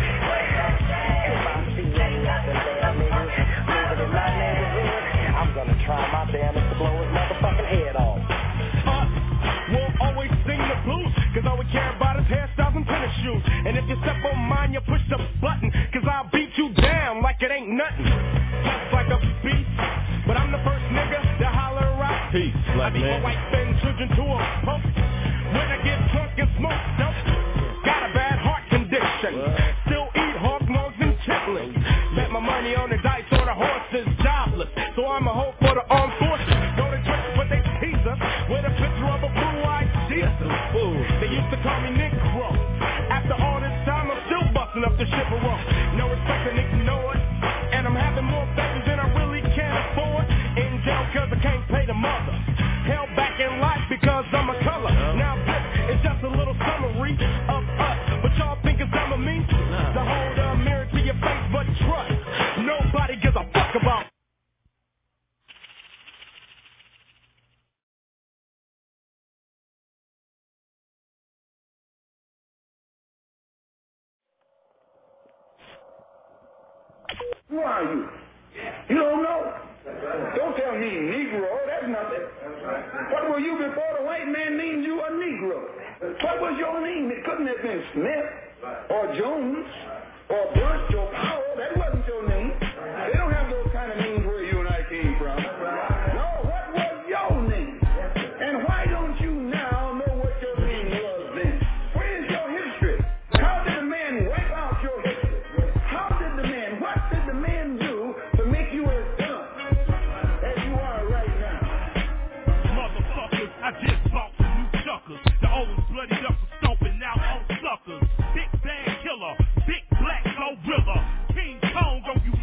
I'm gonna try my damnedest to blow his motherfucking head off. We'll always sing the blues, cause all we care about is hairstyles and tennis shoes. And if you step on mine, you push the button, cause I'll beat you down like it ain't nothing. Just like a beat, but I'm the first nigga to holler out. Peace, I beat my wife and children to a pump. When I get drunk and smoke dope, got a bad heart condition. Still eat hog mugs and chitlins. Bet my money on the dice or the horse is jobless. So I'm a hope for the armed forces. Go to church, but they tease us with a picture of a blue-eyed Jesus. They used to call me Negro. After all this time, I'm still busting up the chivalry. No respect and ignored. And I'm having more babies than I really can afford. In jail cause I can't pay the mother. Held back in life because I'm a color. Now this is just a little summary of us. But y'all think it's dumb of me to hold a mirror to your face, but trust, nobody gives a fuck about. Who are you? You don't know? Don't tell me Negro, that's nothing. What were you before the white man named you a Negro? What was your name? It couldn't have been Smith or Jones or Bush or Powell. That wasn't your name. They don't have those kind of names where you and I came from. No, what was your name? And why don't you now know what your name was then? Where is your history? How did a man wipe out your history? What did the man do to make you as dumb as you are right now? Motherfuckers, I just bought some new chuckers. The old bloodied up for stomping out on suckers. Big bad killer, big black gorilla. King Kong on you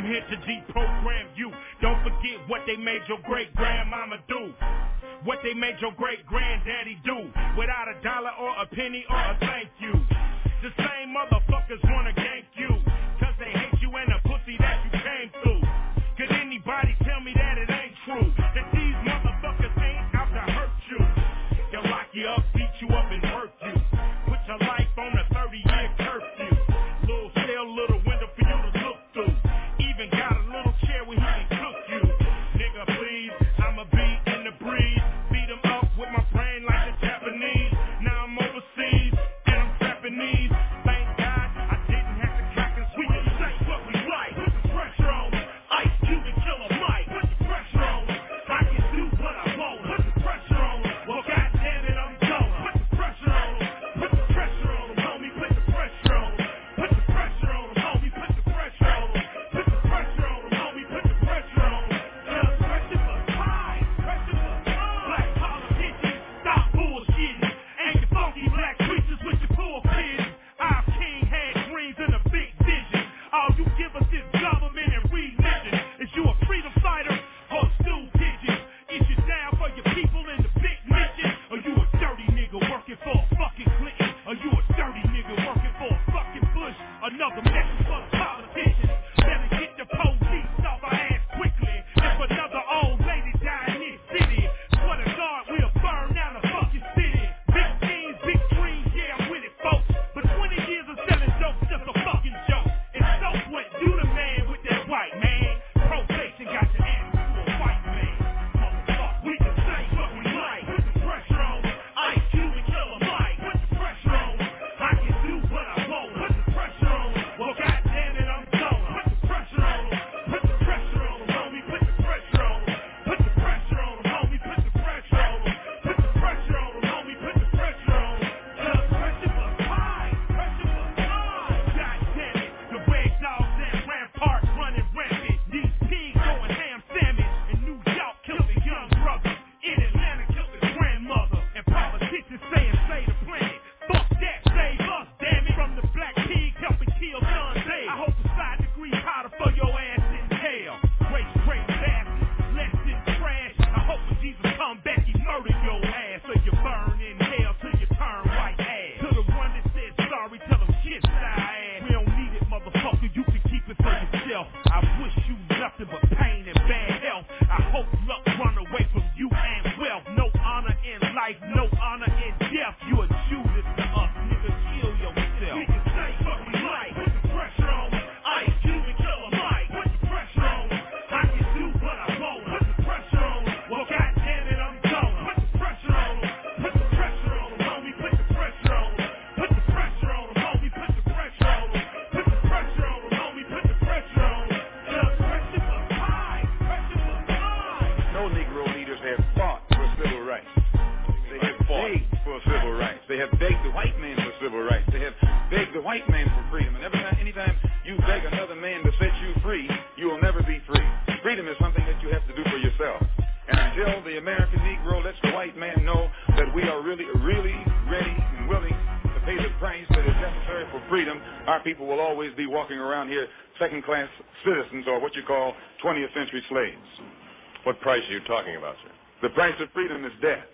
I'm here to deprogram you. Don't forget what they made your great-grandmama do. What they made your great-granddaddy do. Without a dollar or a penny or a thank you. The same motherfuckers wanna gank you. Cause they hate you and the pussy that you came through. Could anybody tell me that it ain't true? That these motherfuckers ain't out to hurt you. They'll lock you up, beat you up and hurt you. Put your life on a 30-year curfew. Little cell, little window for you to look through. Even got a little chair where he can cook you. Nigga, please, I'ma be in the breeze. Beat him up with my brain like the Japanese. Now I'm overseas and I'm trapping these. Thank God I didn't have to crack and sweep and say what we like. Put the pressure on me. Ice Cube and Killer Mike. Put the pressure on me. I can do what I want. Put the pressure on me. Well, goddamn it, I'm going. Put the pressure on me. Put the pressure on him, homie. Put the pressure on him. Put the pressure on him, homie. Put the pressure on him. Put the pressure on him, homie. Put the pressure on him. Just pressure for time. Pressure for time. Black politicians, stop bullshitting. And your funky black preachers with your poor kids. Our king had dreams and a big vision. All you give us is government and religion. Is you a freedom fighter or stool pigeon? Is you down for your people in the big mission? Or you a dirty nigga working for a fucking Clinton? Or you a dirty nigga working for a fucking Bush? Another message for the politicians. Better get the police off our ass quickly. If another old lady die in this city, swear to God we'll burn down the fucking city. Big teams, big dreams, yeah I'm with it folks. But 20 years of selling dope just a fucking joke. And so what do the man with that white man? Probation got your ass to a white man. Motherfucker, we can say what we like. Put the pressure on me. Ice Cube and Killer Mike. Put the pressure on me. I can do what I want. Put the pressure on me. Well, goddamn it, I'm going. Put the pressure on him. Put the pressure on him, homie. Put the pressure on him. Put the pressure on him, homie. Put the pressure on him. Put the pressure on him, homie. Put the pressure on him. Just pressure for time. Pressure for time. Goddamn it, the red dogs and ramparts running rampant. These pigs going ham sandwich. In New York, killed a young brother. In Atlanta, killed his grandmother. And politicians saying save the planet. Fuck that, save us, damn it. From the black pig helping kill John Day. I hope the 5 degrees hotter for your ass in hell. Race great bastards, less than trash. I hope when Jesus come back, he murder your ass. So you burn in hell till you turn white ass. To the one that said sorry, tell him kiss thy ass. We don't need it, motherfucker, you can keep it for yourself. I wish you nothing but pain and bad health. I hope luck run away from you and wealth. No honor in life, no honor in death. You a Judas to us, nigga, kill yourself. We can say what we like. Put the pressure on me. Ice Cube and Killer Mike. Put the pressure on me. I can do what I want. Put the pressure on me. Well, goddamn it, I'm going. Put the pressure on him. Put the pressure on him, homie. Put the pressure on him. Put the pressure on him, homie. Put the pressure on him. Put the pressure on him, homie. Put the pressure on him. Just pressure for time. Pressure for time. No Negro leaders have fought for civil rights. They have begged for civil rights. They have begged the white man for civil rights. They have begged the white man for freedom. And anytime you beg another man to set you free, you will never be free. Freedom is something that you have to do for yourself. And until the American Negro lets the white man know that we are really, really ready and willing to pay the price that is necessary for freedom, our people will always be walking around here second-class citizens, or what you call 20th century slaves. What price are you talking about, sir? The price of freedom is death.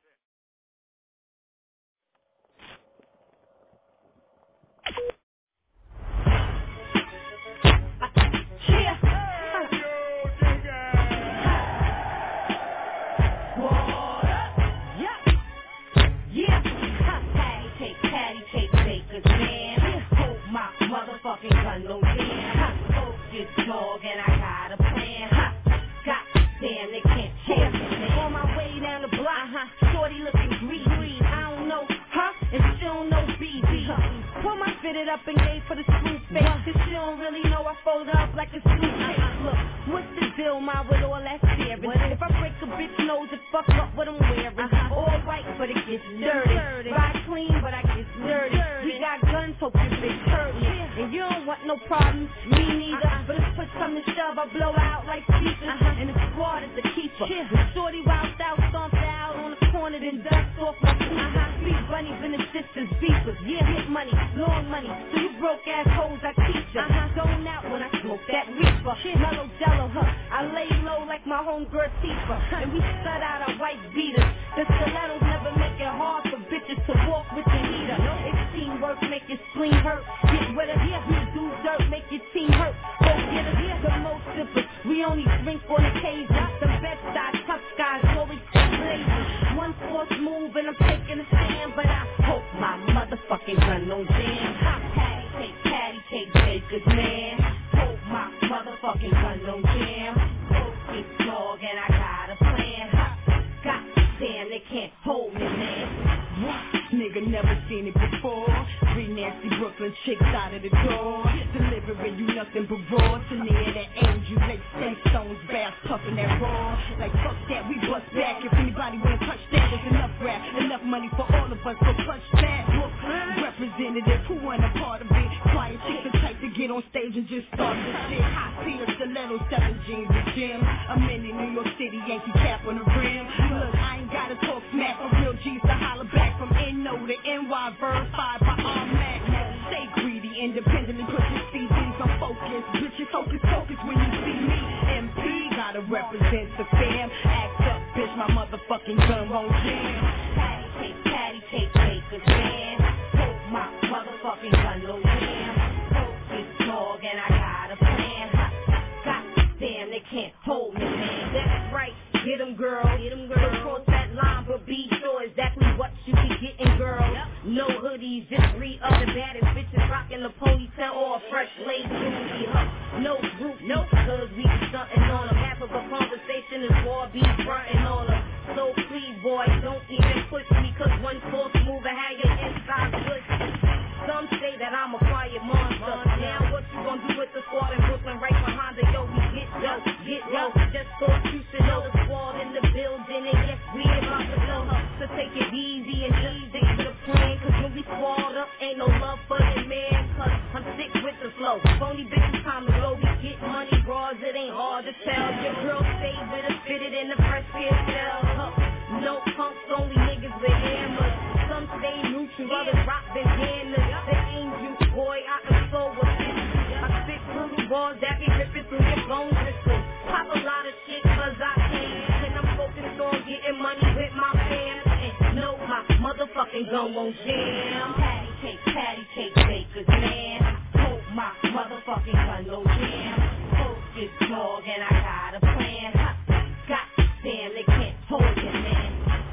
Motherfucking gun, no damn. Focus, dog, and I got a plan. God damn, they can't chance me. On my way down the block, shorty looking greedy. I don't know, and she don't know BB. Pull my fitted up and gave for the screw face. Cause she don't really know I fold up like a suitcase. Look, what's the deal, ma, with all that staring? If I break a bitch nose, it fuck up what I'm wearing. All white, but it gets dirty. Ride clean, but I get dirty. We got guns, hope this bitch hurt me. And you don't want no problems, me neither. But if push come to shove, I blow out like speakers. And the squad is the keeper. The shorty wild out, stomped out on the corner, then dust off my feet. Sweet bunny been a sisters, beefers, yeah, hit money, long money. So you broke ass hoes, I teach ya. Zone out when I smoke that reefer. Mellow jello, I lay low like my homegirl Tifa. And we stud out our white beaters. The stilettos never make it hard for bitches to walk with the heater. It's teamwork, make your spleen hurt. Get with it, we do dirt, make your team hurt. Go get it, the most sippers. We only drink on occasion. The best side, tough guys, always blazing. One force move and I'm taking a stand, but I hope my motherfucking gun don't jam. Patty cake, bakers, man. Hope my motherfucking gun don't jam. Focus dog and I got a plan. God damn, they can't hold me, man. Nigga never seen it before. 3 nasty Brooklyn chicks out of the door. Delivering you nothing but raw. To near that angel, like stem stones, bass puffing that raw. Like fuck that, we bust back. If anybody wanna touch that, there's enough rap, enough money for all of us. So clutch that. Representative, who want a part of it? Quiet chicks the type to get on stage and just start the shit. Hot Peter, stiletto, 7 jeans, the gym. I'm in New York City, Yankee cap on the rim. Look, I ain't gotta talk smack for real G's to holler back from N.O. to N.Y. verified by all Mac. Stay greedy, independently put your CDs on focus. Bitch, you focus when you see me. MP gotta represent the fam. Act up, bitch, my motherfucking gun won't jam. Patty cake, bakers, man. Hope my motherfucking gun don't jam. Focus dog and I got a plan. God damn, they can't hold me, man. That's right, get 'em girl. Cross that line, but be sure exactly what you be getting, girl. No hoodies, just 3 other baddest bitches rocking the ponytail or a fresh laid Louis. No group, no, cause we stunting on them. Half of a conversation is war, be fronting on them. So please, boy, don't even push me, cause one false move and have your inside push. Some say that I'm a quiet monster. Now what you gonna do with the squad in Brooklyn right behind the yo? We get low. Just thought you should know the squad in the building, and yes, we about to blow up. So take it easy and just stick to the plan, cause when we squad up, ain't no love for your man, cause I'm sick with the flow. Phony bitches, time to go. We get money, bras, it ain't hard to tell. Your girl stay with us, fitted in the fresh PSL. No punks, only niggas with hammers. Some stay neutral, others rock bandanas. The angel, boy, I console with this. I spit brutal balls that be ripping through your bones. Pop a lot of shit cause I can. And I'm focused on getting money with my fam. And no, my motherfucking gun won't jam. Patty cake, bakers, man. Hope my motherfucking gun don't jam. Focus dog and I got a plan. God damn, they can't hold it, man.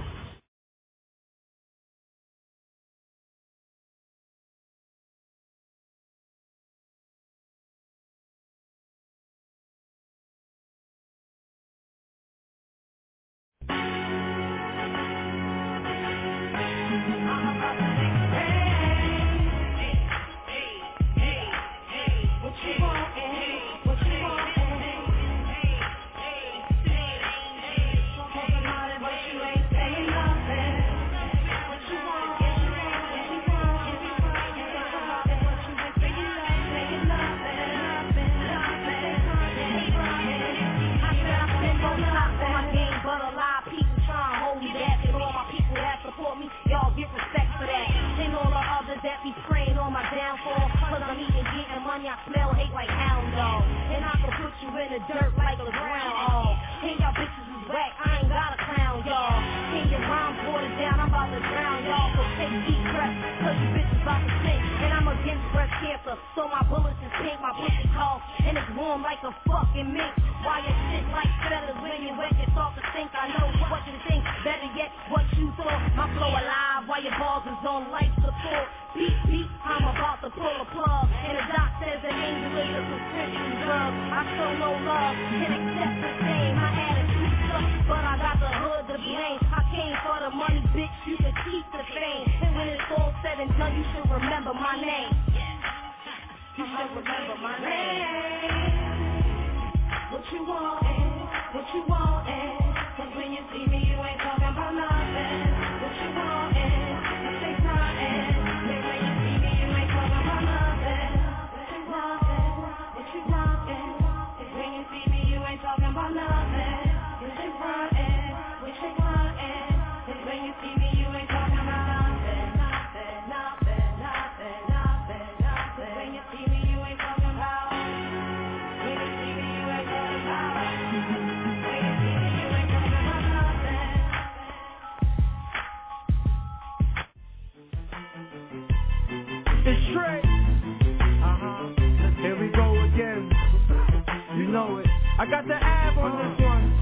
I smell hate like hound dog. And I can put you in the dirt like a groundhog. And y'all bitches is whack, I ain't got a clown, y'all. And your rhymes watered down, I'm about to drown y'all. So take deep breaths, cause you bitches about to sink. And I'm against breast cancer, so my bullets is pink, my pussy cold. And it's warm like a fucking mink. Why your shit like feathers when you wet, you start to think. I know what you think, better yet what you thought. My flow alive while your balls is on life support. Beep, beep, I'm about to pull a plug. And the doc says an angel is a prescription drug. I show no love and accept the same. My attitude sucks, but I got the hood to blame. I came for the money, bitch, you can keep the fame. And when it's all said and done, you should remember my name. You should remember my name. What you want, what you want, cause when you see me, you ain't talking about nothing. What you want, I say something. When you see me, you ain't talking about nothing. What you want, when you see me, you ain't talking about nothing. What you want, when you see me, you ain't talking about nothing. I got the ab on this one.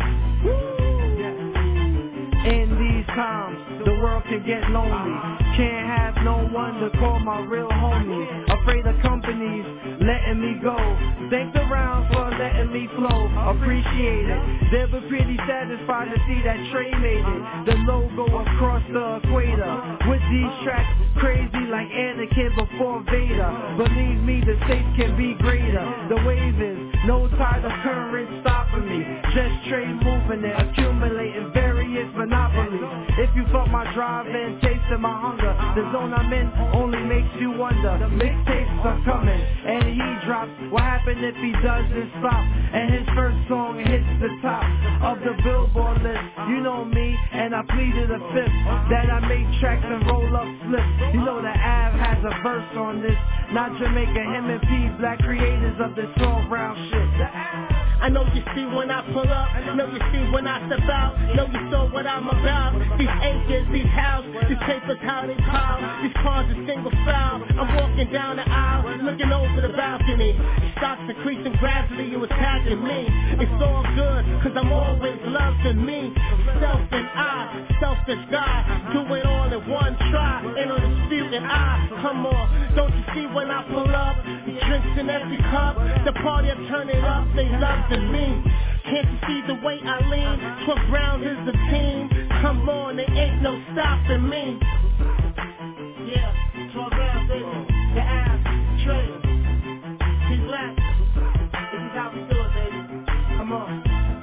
In these times, the world can get lonely. Can't have no one to call my real homie. Afraid of companies letting me go. Thanks around for letting me flow. Appreciate it. They were pretty satisfied to see that Trey made it. The logo across the equator. With these tracks, crazy like Anakin before Vader. Believe me, the stakes can be greater. The wave is no tide of current stopping me. Just trade moving it, accumulating various monopolies. If you felt my drive and tasted my hunger, the zone I'm in only makes you wonder. Mixtapes are coming, and he drops. What happens if he doesn't stop? And his first song hits the top of the Billboard list. You know me, and I pleaded a fifth that I make tracks and roll up slips. You know the Av has a verse on this. Not Jamaica, him and P, black creators of this all round shit. I know you see when I pull up, know you see when I step out, know you saw what I'm about. These acres, these houses, these papers, how they pile, these cars are single file. I'm walking down the aisle, looking over the balcony. Stocks increasing gradually, you attacking me. It's all good, cause I'm always loving me. Self and I, selfish guy, do it all in one try. Ain't no disputing I, come on, don't you see when I pull up? Drinks in every cup, the party I turn it up, they loving me. Can't you see the way I lean? 12 rounds is the team. Come on, there ain't no stopping me. Yeah, 12 rounds, baby. The ass, Trey, P-Black. This is how we do it, baby. Come on.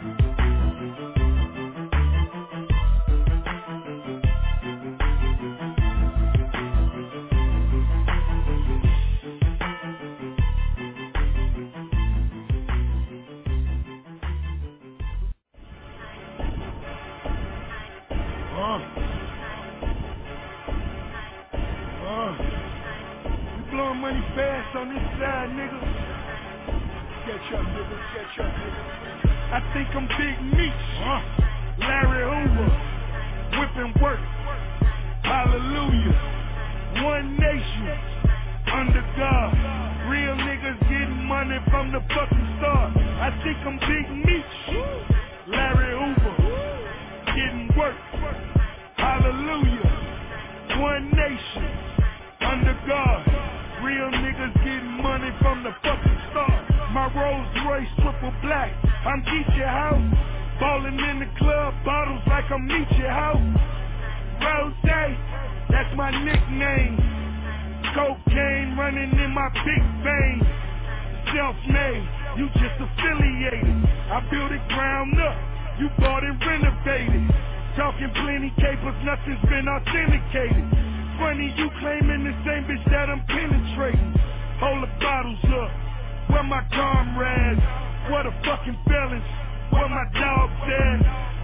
We blowing money fast on this side, nigga. Catch up, nigga, catch up, nigga. I think I'm Big Meech, Larry Hoover, whipping work. Hallelujah. One nation, under God. Real niggas getting money from the fucking start. I think I'm Big Meech, Larry Hoover, getting work. Hallelujah. One nation, under God. Real niggas getting money from the fucking start. My Rolls Royce triple black. I'm Geechee House. Ballin' in the club, bottles like I'm Meechee House. Rose, that's my nickname. Cocaine running in my big veins. Self-made, you just affiliated. I built it ground up, you bought and renovated. Talking plenty capers, nothing's been authenticated. Funny you claiming the same bitch that I'm penetrating. Hold the bottles up, where my comrades? What a fucking felons, where my dogs at?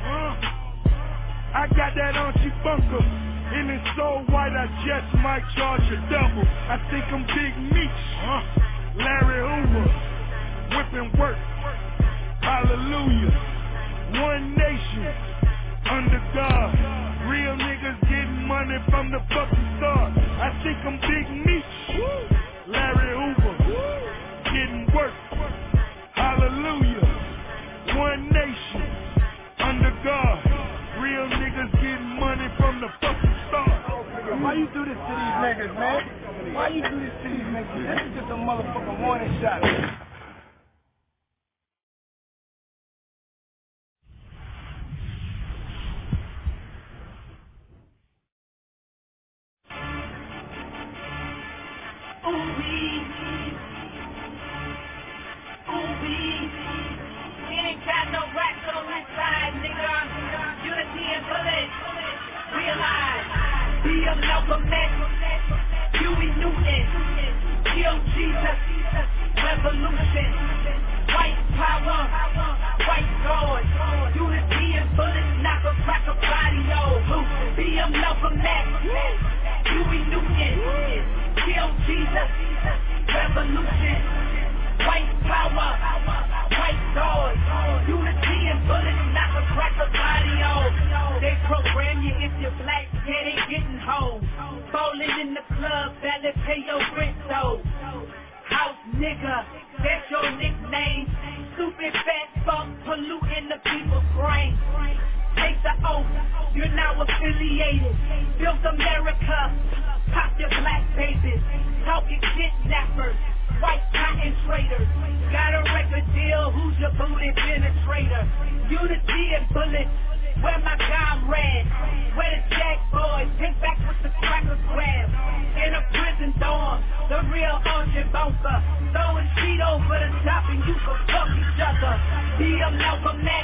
I got that Archie bunker, and it's so white I just might charge a double. I think I'm Big Meech, Larry Hoover, whipping work. Hallelujah, one nation, under God. Real niggas getting money from the fucking start. I think I'm Big Meech, Larry Hoover, getting work. Hallelujah, one nation, under God. Real niggas getting money from the fucking start. Why you do this to these niggas, man? Why you do this to these niggas? This is just a motherfucking warning shot. Ain't got no racks on this side, nigga. Unity and bullet. Realize. Be a Malcolm X. Huey Newton. Kill Jesus. Revolution. White power. White sword. Unity and bullet. Knock a crack a body, yo. Be a Malcolm X. Huey Newton. Kill Jesus. Revolution. White power, white sword, unity and bullets, knock a crack a body off. They program you if you're black, yeah, they getting home. Ballin' in the club, better pay your rent though. House nigga, that's your nickname. Stupid fat fuck polluting the people's brain. Take the oath, you're now affiliated. Built America, pop your black babies. Talking kidnappers, white cotton traders. Got a record deal, who's your booty penetrator? Unity and bullets, where my comrades? Where the jack boys, take back with the cracker grab. In a prison dorm, the real Archie Bunker. Throwing sheet over the top and you can fuck each other. Be a Malcolm X,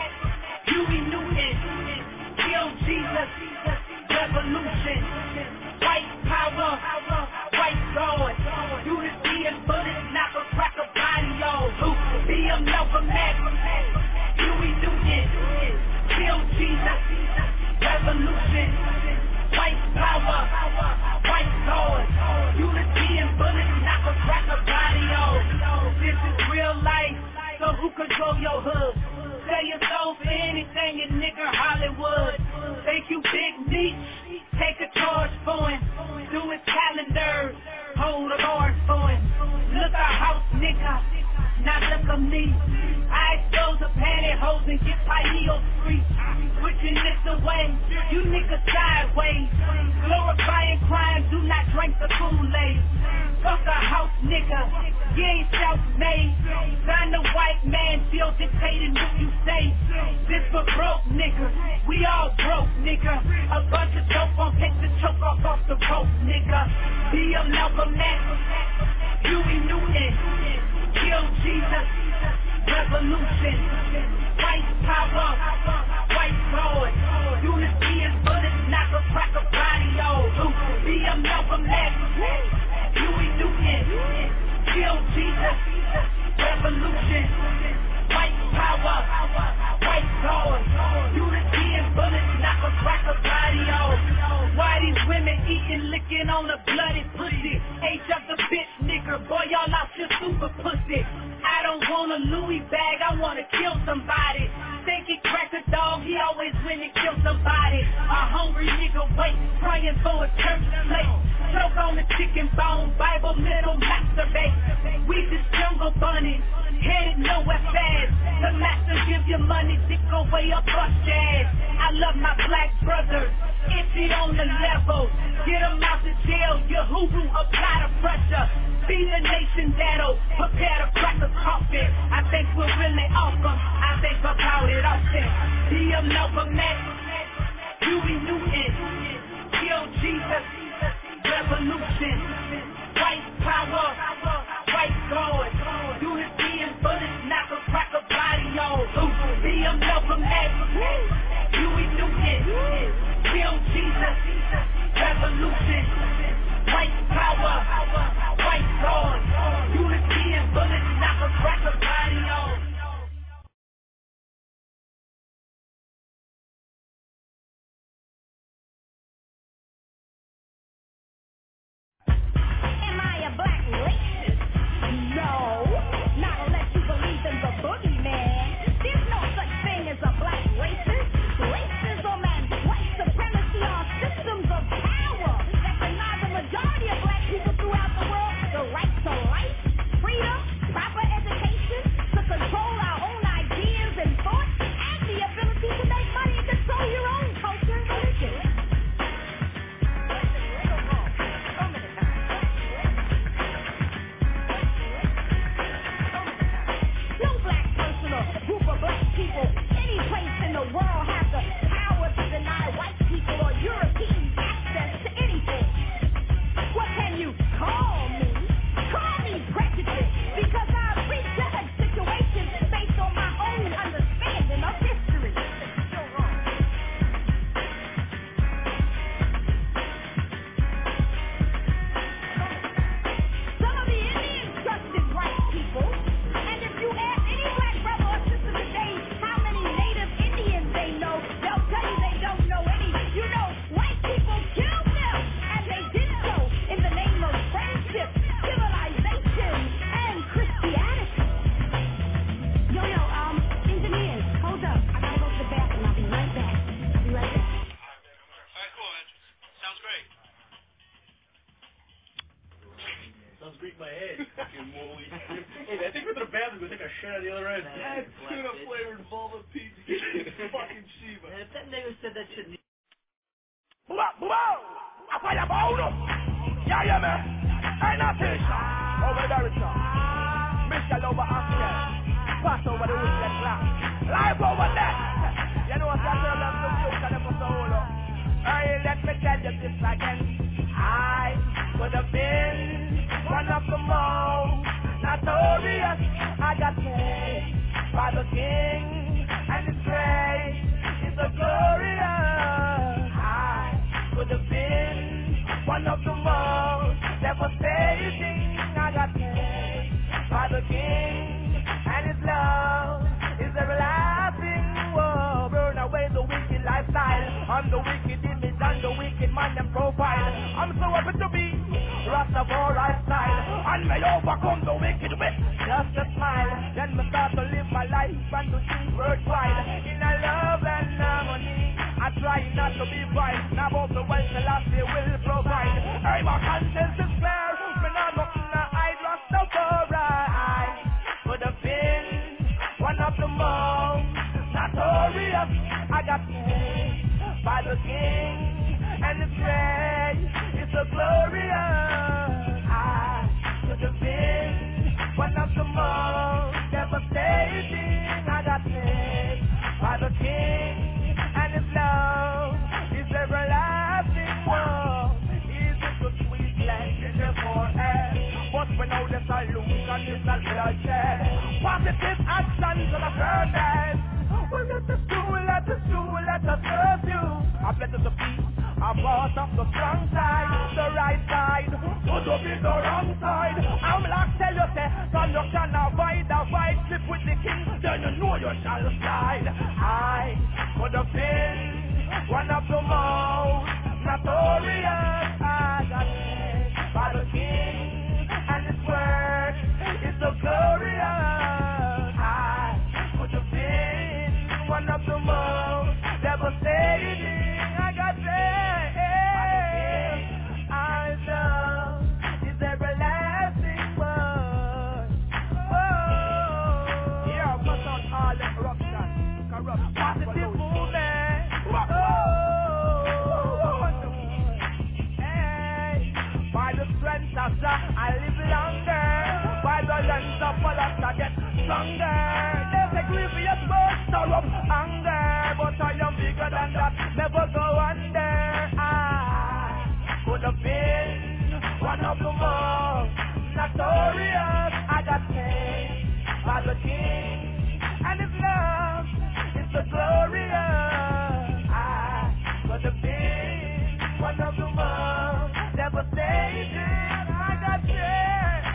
Huey Newton, kill Jesus, revolution. White power, white sword. Unity and bullets, knock a cracker body off. Be a Malcolm X, Huey Newton, kill Jesus, revolution. White power, white sword. Unity and bullets, knock a cracker body off. This is real life, so who control your hood? Sell your soul for anything in nigga Hollywood. Thank you, Big Meech. Take a charge for him. Do his calendar. Hold a guard for him. Look our house, nigga. Now look at me. I expose the pantyhose and get Paillo free. Switching this away. You niggas sideways. Glorifying crime. Do not drink the Kool-Aid. Fuck a house, nigga. You ain't self-made. Sign the white man, still dictating what you say. This for broke niggas. We all broke, nigga. A bunch of dope won't take the choke off the rope, nigga. Be a Malcolm X, Huey Newton, kill Jesus, revolution. White power, white sword. Unity and bullets, knock a cracker body off. Be a Malcolm X, Huey Newton, kill Jesus, revolution. White power, white sword. Unity and bullets, knock a cracker body off. Why these women eating, licking on a bloody pussy? H up the bitch, nigga. Boy, y'all out your super pussy. I don't want a Louis bag, I wanna kill somebody. Think he cracked a dog, he always win and kill somebody. A hungry nigga wait, praying for a church plate. Choke on the chicken bone, Bible middle masturbate. We just jungle bunnies, headed nowhere fast. The master give you money, dick away up bust your ass. I love my black brothers, itchy on the level. Get them out the jail, your hoodoo, apply the pressure. Be the nation that'll prepare to crack a coffin. I think we're really awesome, I think about it often. Be a Malcolm X, Huey Newton, kill Jesus, revolution. White power, white sword. Unity and bullets, knock a cracker body off. Be a Malcolm X, Huey Newton, kill Jesus, revolution. White power, white sword. Unity and bullets, knock a cracker body off. Am I a black racist? No, not I think we're in the bathroom. We take a shit at the other end. Yeah, tuna flavored vulva pizza. Fucking Shiva. Man, if that nigga said that shit. I fire about uno. Yeah, man. Ain't nothing. Over the direction. Mr. Lover Oscar. Pass over the woods and clap. Live over that. You know what's happening? I'm so cute and I'm so solo. Hey, let me tell you this again. I could have been one of the most notorious. I got paid by the king, and his grace is the glorious. I could have been one of the most devastating. I got paid by the king, and his love is everlasting. Whoa, burn away the wicked lifestyle, and the wicked image, and the wicked man and profile. I'm so happy to be Rastafari style, and may overcome the wicked with just a smile. Then me start to live my life and to think worthwhile in a love and harmony. I try not to be bright, now about the wealth the last day will provide. Hey, my conscience is clear, me not nothing to hide. Rastafari could have been one of the most notorious. I got paid by the king, and his grace is so glorious. I could have been one of the most devastating. I got paid by the king, and his love is everlasting. Oh, is it the sweet land in the forehead? But we know the solution is not bloodshed. Positive actions on the purpose. Well, let us do, let us do, let us serve you. I've let us be a part of the strong side, the right side, could have been the wrong side. I'm like, tell you, say, son, you can avoid the fight, slip with the king, then you know you shall slide. I could have been one of the most notorious. I got paid by the king, and his work is so glorious. I could have been one of the most devastating. I got paid. I love is everlasting word. Oh, yeah, cut out all the corruption, positive movement. Hey, by the strength of Jah, I live longer. By the length of Allah, I get stronger. There's a grievous burst of anger, but I am bigger than that, never go under. I could have been one of the most notorious. I got paid by the king, and his love is so glorious. I could have been one of the most devastating. I got paid.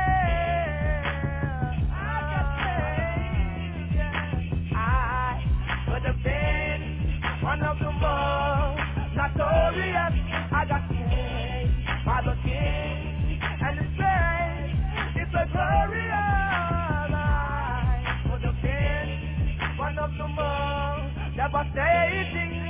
Could have been one of the most notorious. I got paid by the king, and his grace is so glorious. I could have been one of the most devastating.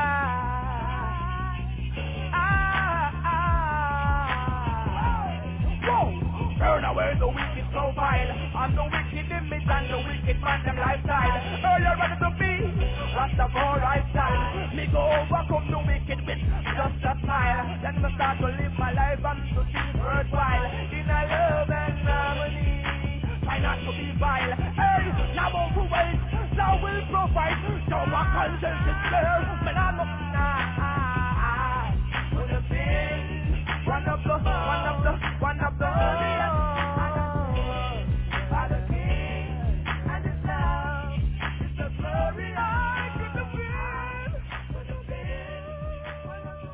Burn away the wicked profile, and the wicked image, and the wicked man them lifestyle. Earlier ready to be Rastafari style. Me go overcome the wicked with just a smile. Then me start to live my life and to think worthwhile in a love and harmony. Try not to be vile. Hey, now won't you wait? Now will provide. So my conscience is clear. Me not look now. Could have been one of the by the king, and his love is the glory. I could have been one of the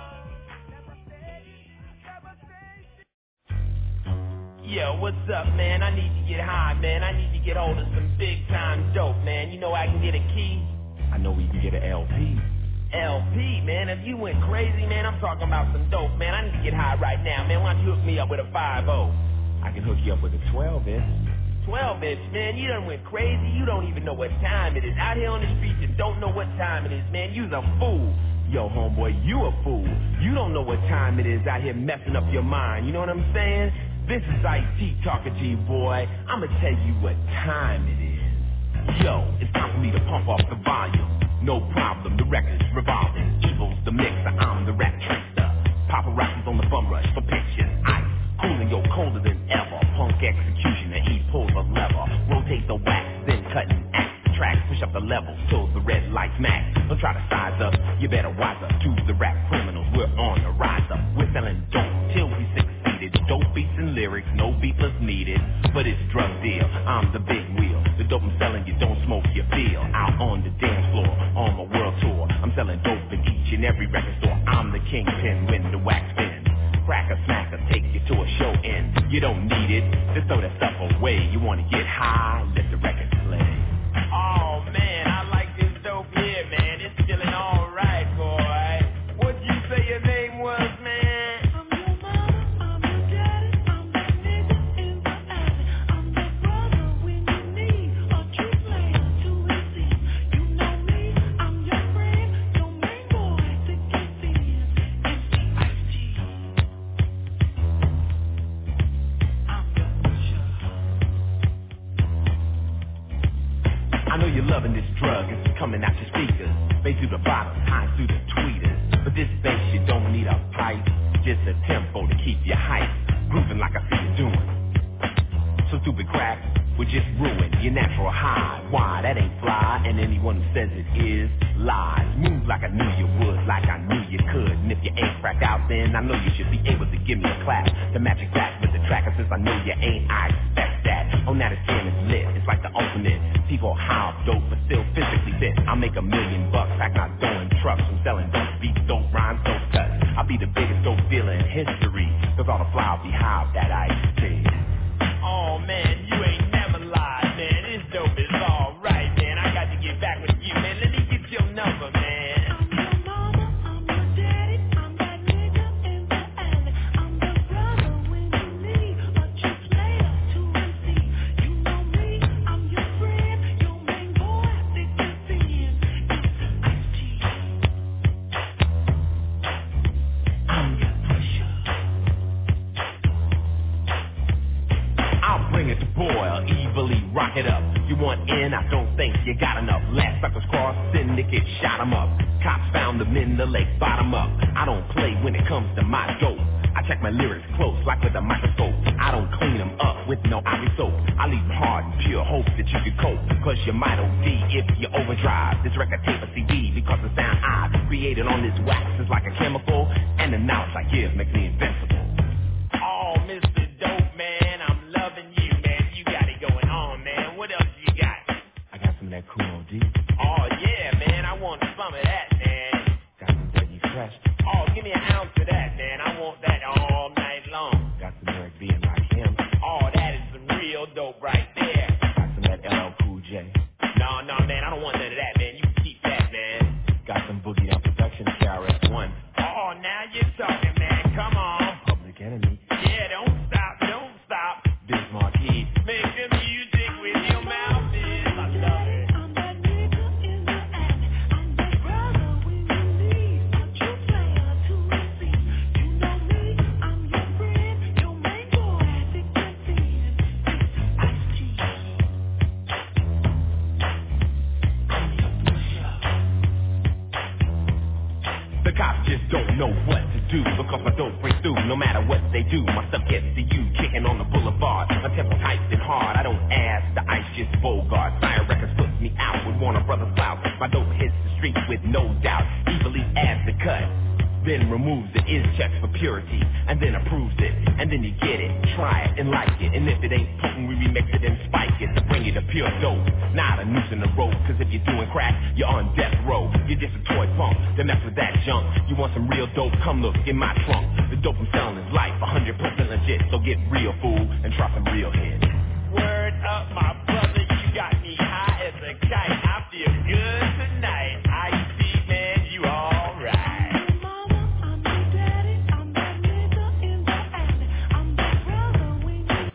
devastating. Yo, what's up, man? I need to get high, man. I need to get hold of some big time dope, man. You know I can get a key. I know we can get an LP. LP, man, if you went crazy, man, I'm talking about some dope, man. I need to get high right now, man. Why don't you hook me up with a 5-0? I can hook you up with a 12-inch. 12-inch, man, you done went crazy. You don't even know what time it is. Out here on the streets, you don't know what time it is, man. You's a fool. Yo, homeboy, you a fool. You don't know what time it is out here messing up your mind. You know what I'm saying? This is Ice-T talking to you, boy. I'ma tell you what time it is. Yo, it's time for me to pump off the volume. No problem, the record's revolving. Evil's the mixer, I'm the rap trickster. Paparazzi's on the bum rush for pictures. Ice, cooling, yo, colder than ever. Punk execution, and he pulls a lever. Rotate the wax, then cut and axe the tracks. Push up the levels till the red lights max. Don't try to size up, you better wise up to the rap criminals. We're on the rise up. We're selling dope till we succeeded. Dope beats and lyrics, no beaters needed. But it's drug deal, I'm the big wheel. The dope I'm selling, you don't smoke, you feel. Out on the dance floor, on my world tour. I'm selling dope in each and every record store. I'm the kingpin when the wax spins. Cracker, smacker, take you to a show end. You don't need it, just throw that stuff away. You wanna get high, let the record play. Oh man, I like this dope here, man. It's feeling alright, boy. What'd you say your name was, man? I'm your mama, I'm your daddy, I'm that nigga in the alley. I'm the brother when you need a true player to receive. You know me, I'm your friend, your main boy to get in. It's the Ice-T. I know you're loving this drug, it's coming out your speakers. Bass through the bottles, high through the tweeters. But this bass, you don't need a pipe, just a tempo to keep you hype. Grooving like I see you doing. So stupid crap would just ruin your natural high. Why, that ain't fly, and anyone who says it is lies. Move like I knew you would, like I knew you could. And if you ain't cracked out, then I know you should be able to give me a clap. The magic back with the tracker, since I know you ain't, I expect that. Oh, now this jam is lit, it's like the ultimate. People high off dope, but still physically fit. I'll make $1 million bucks, pack not throwing trucks. I'm selling dope beats, dope rhymes, dope cuts. I'll be the biggest dope dealer in history, cause all the fly will be high off that Ice-T. Oh man, you ain't never lied, man. This dope is alright, man. I got to get back with you, man. Let me get your number, man. I'm your mama, I'm your daddy, I'm that nigga in the alley. I'm the brother when you need a true player to receive. You know me, I'm your friend, your main boy, thick and thin. It's the Ice-T. I'm your pusher. I'll bring it to boil, evilly rock it up. You want in, I don't think you got enough. Last suckers crossed, syndicate shot 'em up. Cops found them in the lake, bottom up. I don't play when it comes to my dope. I check my lyrics close, like with a microscope. I don't clean them up with no Ivy soap. I leave them hard and pure hope that you could cope. Cause you might OD if you overdrive. This record tape a CD because the sound I created on this wax is like a chemical. And the knowledge I give makes me invincible. Oh, Mr. Dope, man, I'm loving you, man. You got it going on, man. What else you got? I got some of that cool OD. Oh, yeah, man, I want some of that, man. Got some Dougie Fresh. Oh, give me an ounce of that, man. I want that all night long. Got some Eric B and Rakim. Oh, that is some real dope right there. Got some of that LL Cool J. No, man, I don't want none of that, man. You can keep that, man. Got some Boogie Down Production, KRS-One. Oh, now you're talking, man. Come on. Public Enemy. Yeah, don't stop. Biz Marquee. Make the music with your mouth is. I love it. I'm that nigga in the alley. I'm that brother when you need a true player to receive. You know me, I'm your friend, your main boy, thick and thin. It's Ice-T. I'm your pusher. The cops just don't know what to do because my dope breaks through. No matter what they do, my stuff gets to you. Kicking on the boulevard, my tempo tight and hard. I don't ask, the ice just Bogart. Fire Records puts me out with Warner Brothers clout. My dope hits the streets with no doubt. Evilly adds the cut, then removes it. Is checks for purity, and then approves it. And then you get it, try it, and like it. And if it ain't potent, we remix it and spike it to bring you the pure dope. Not a noose in the road, cause if you're doing crack, you're on death row. You're just a toy punk, then mess with that junk. You want some real dope? Come look in my trunk. The dope I'm selling is life, 100% legit. So get real, fool, and try some real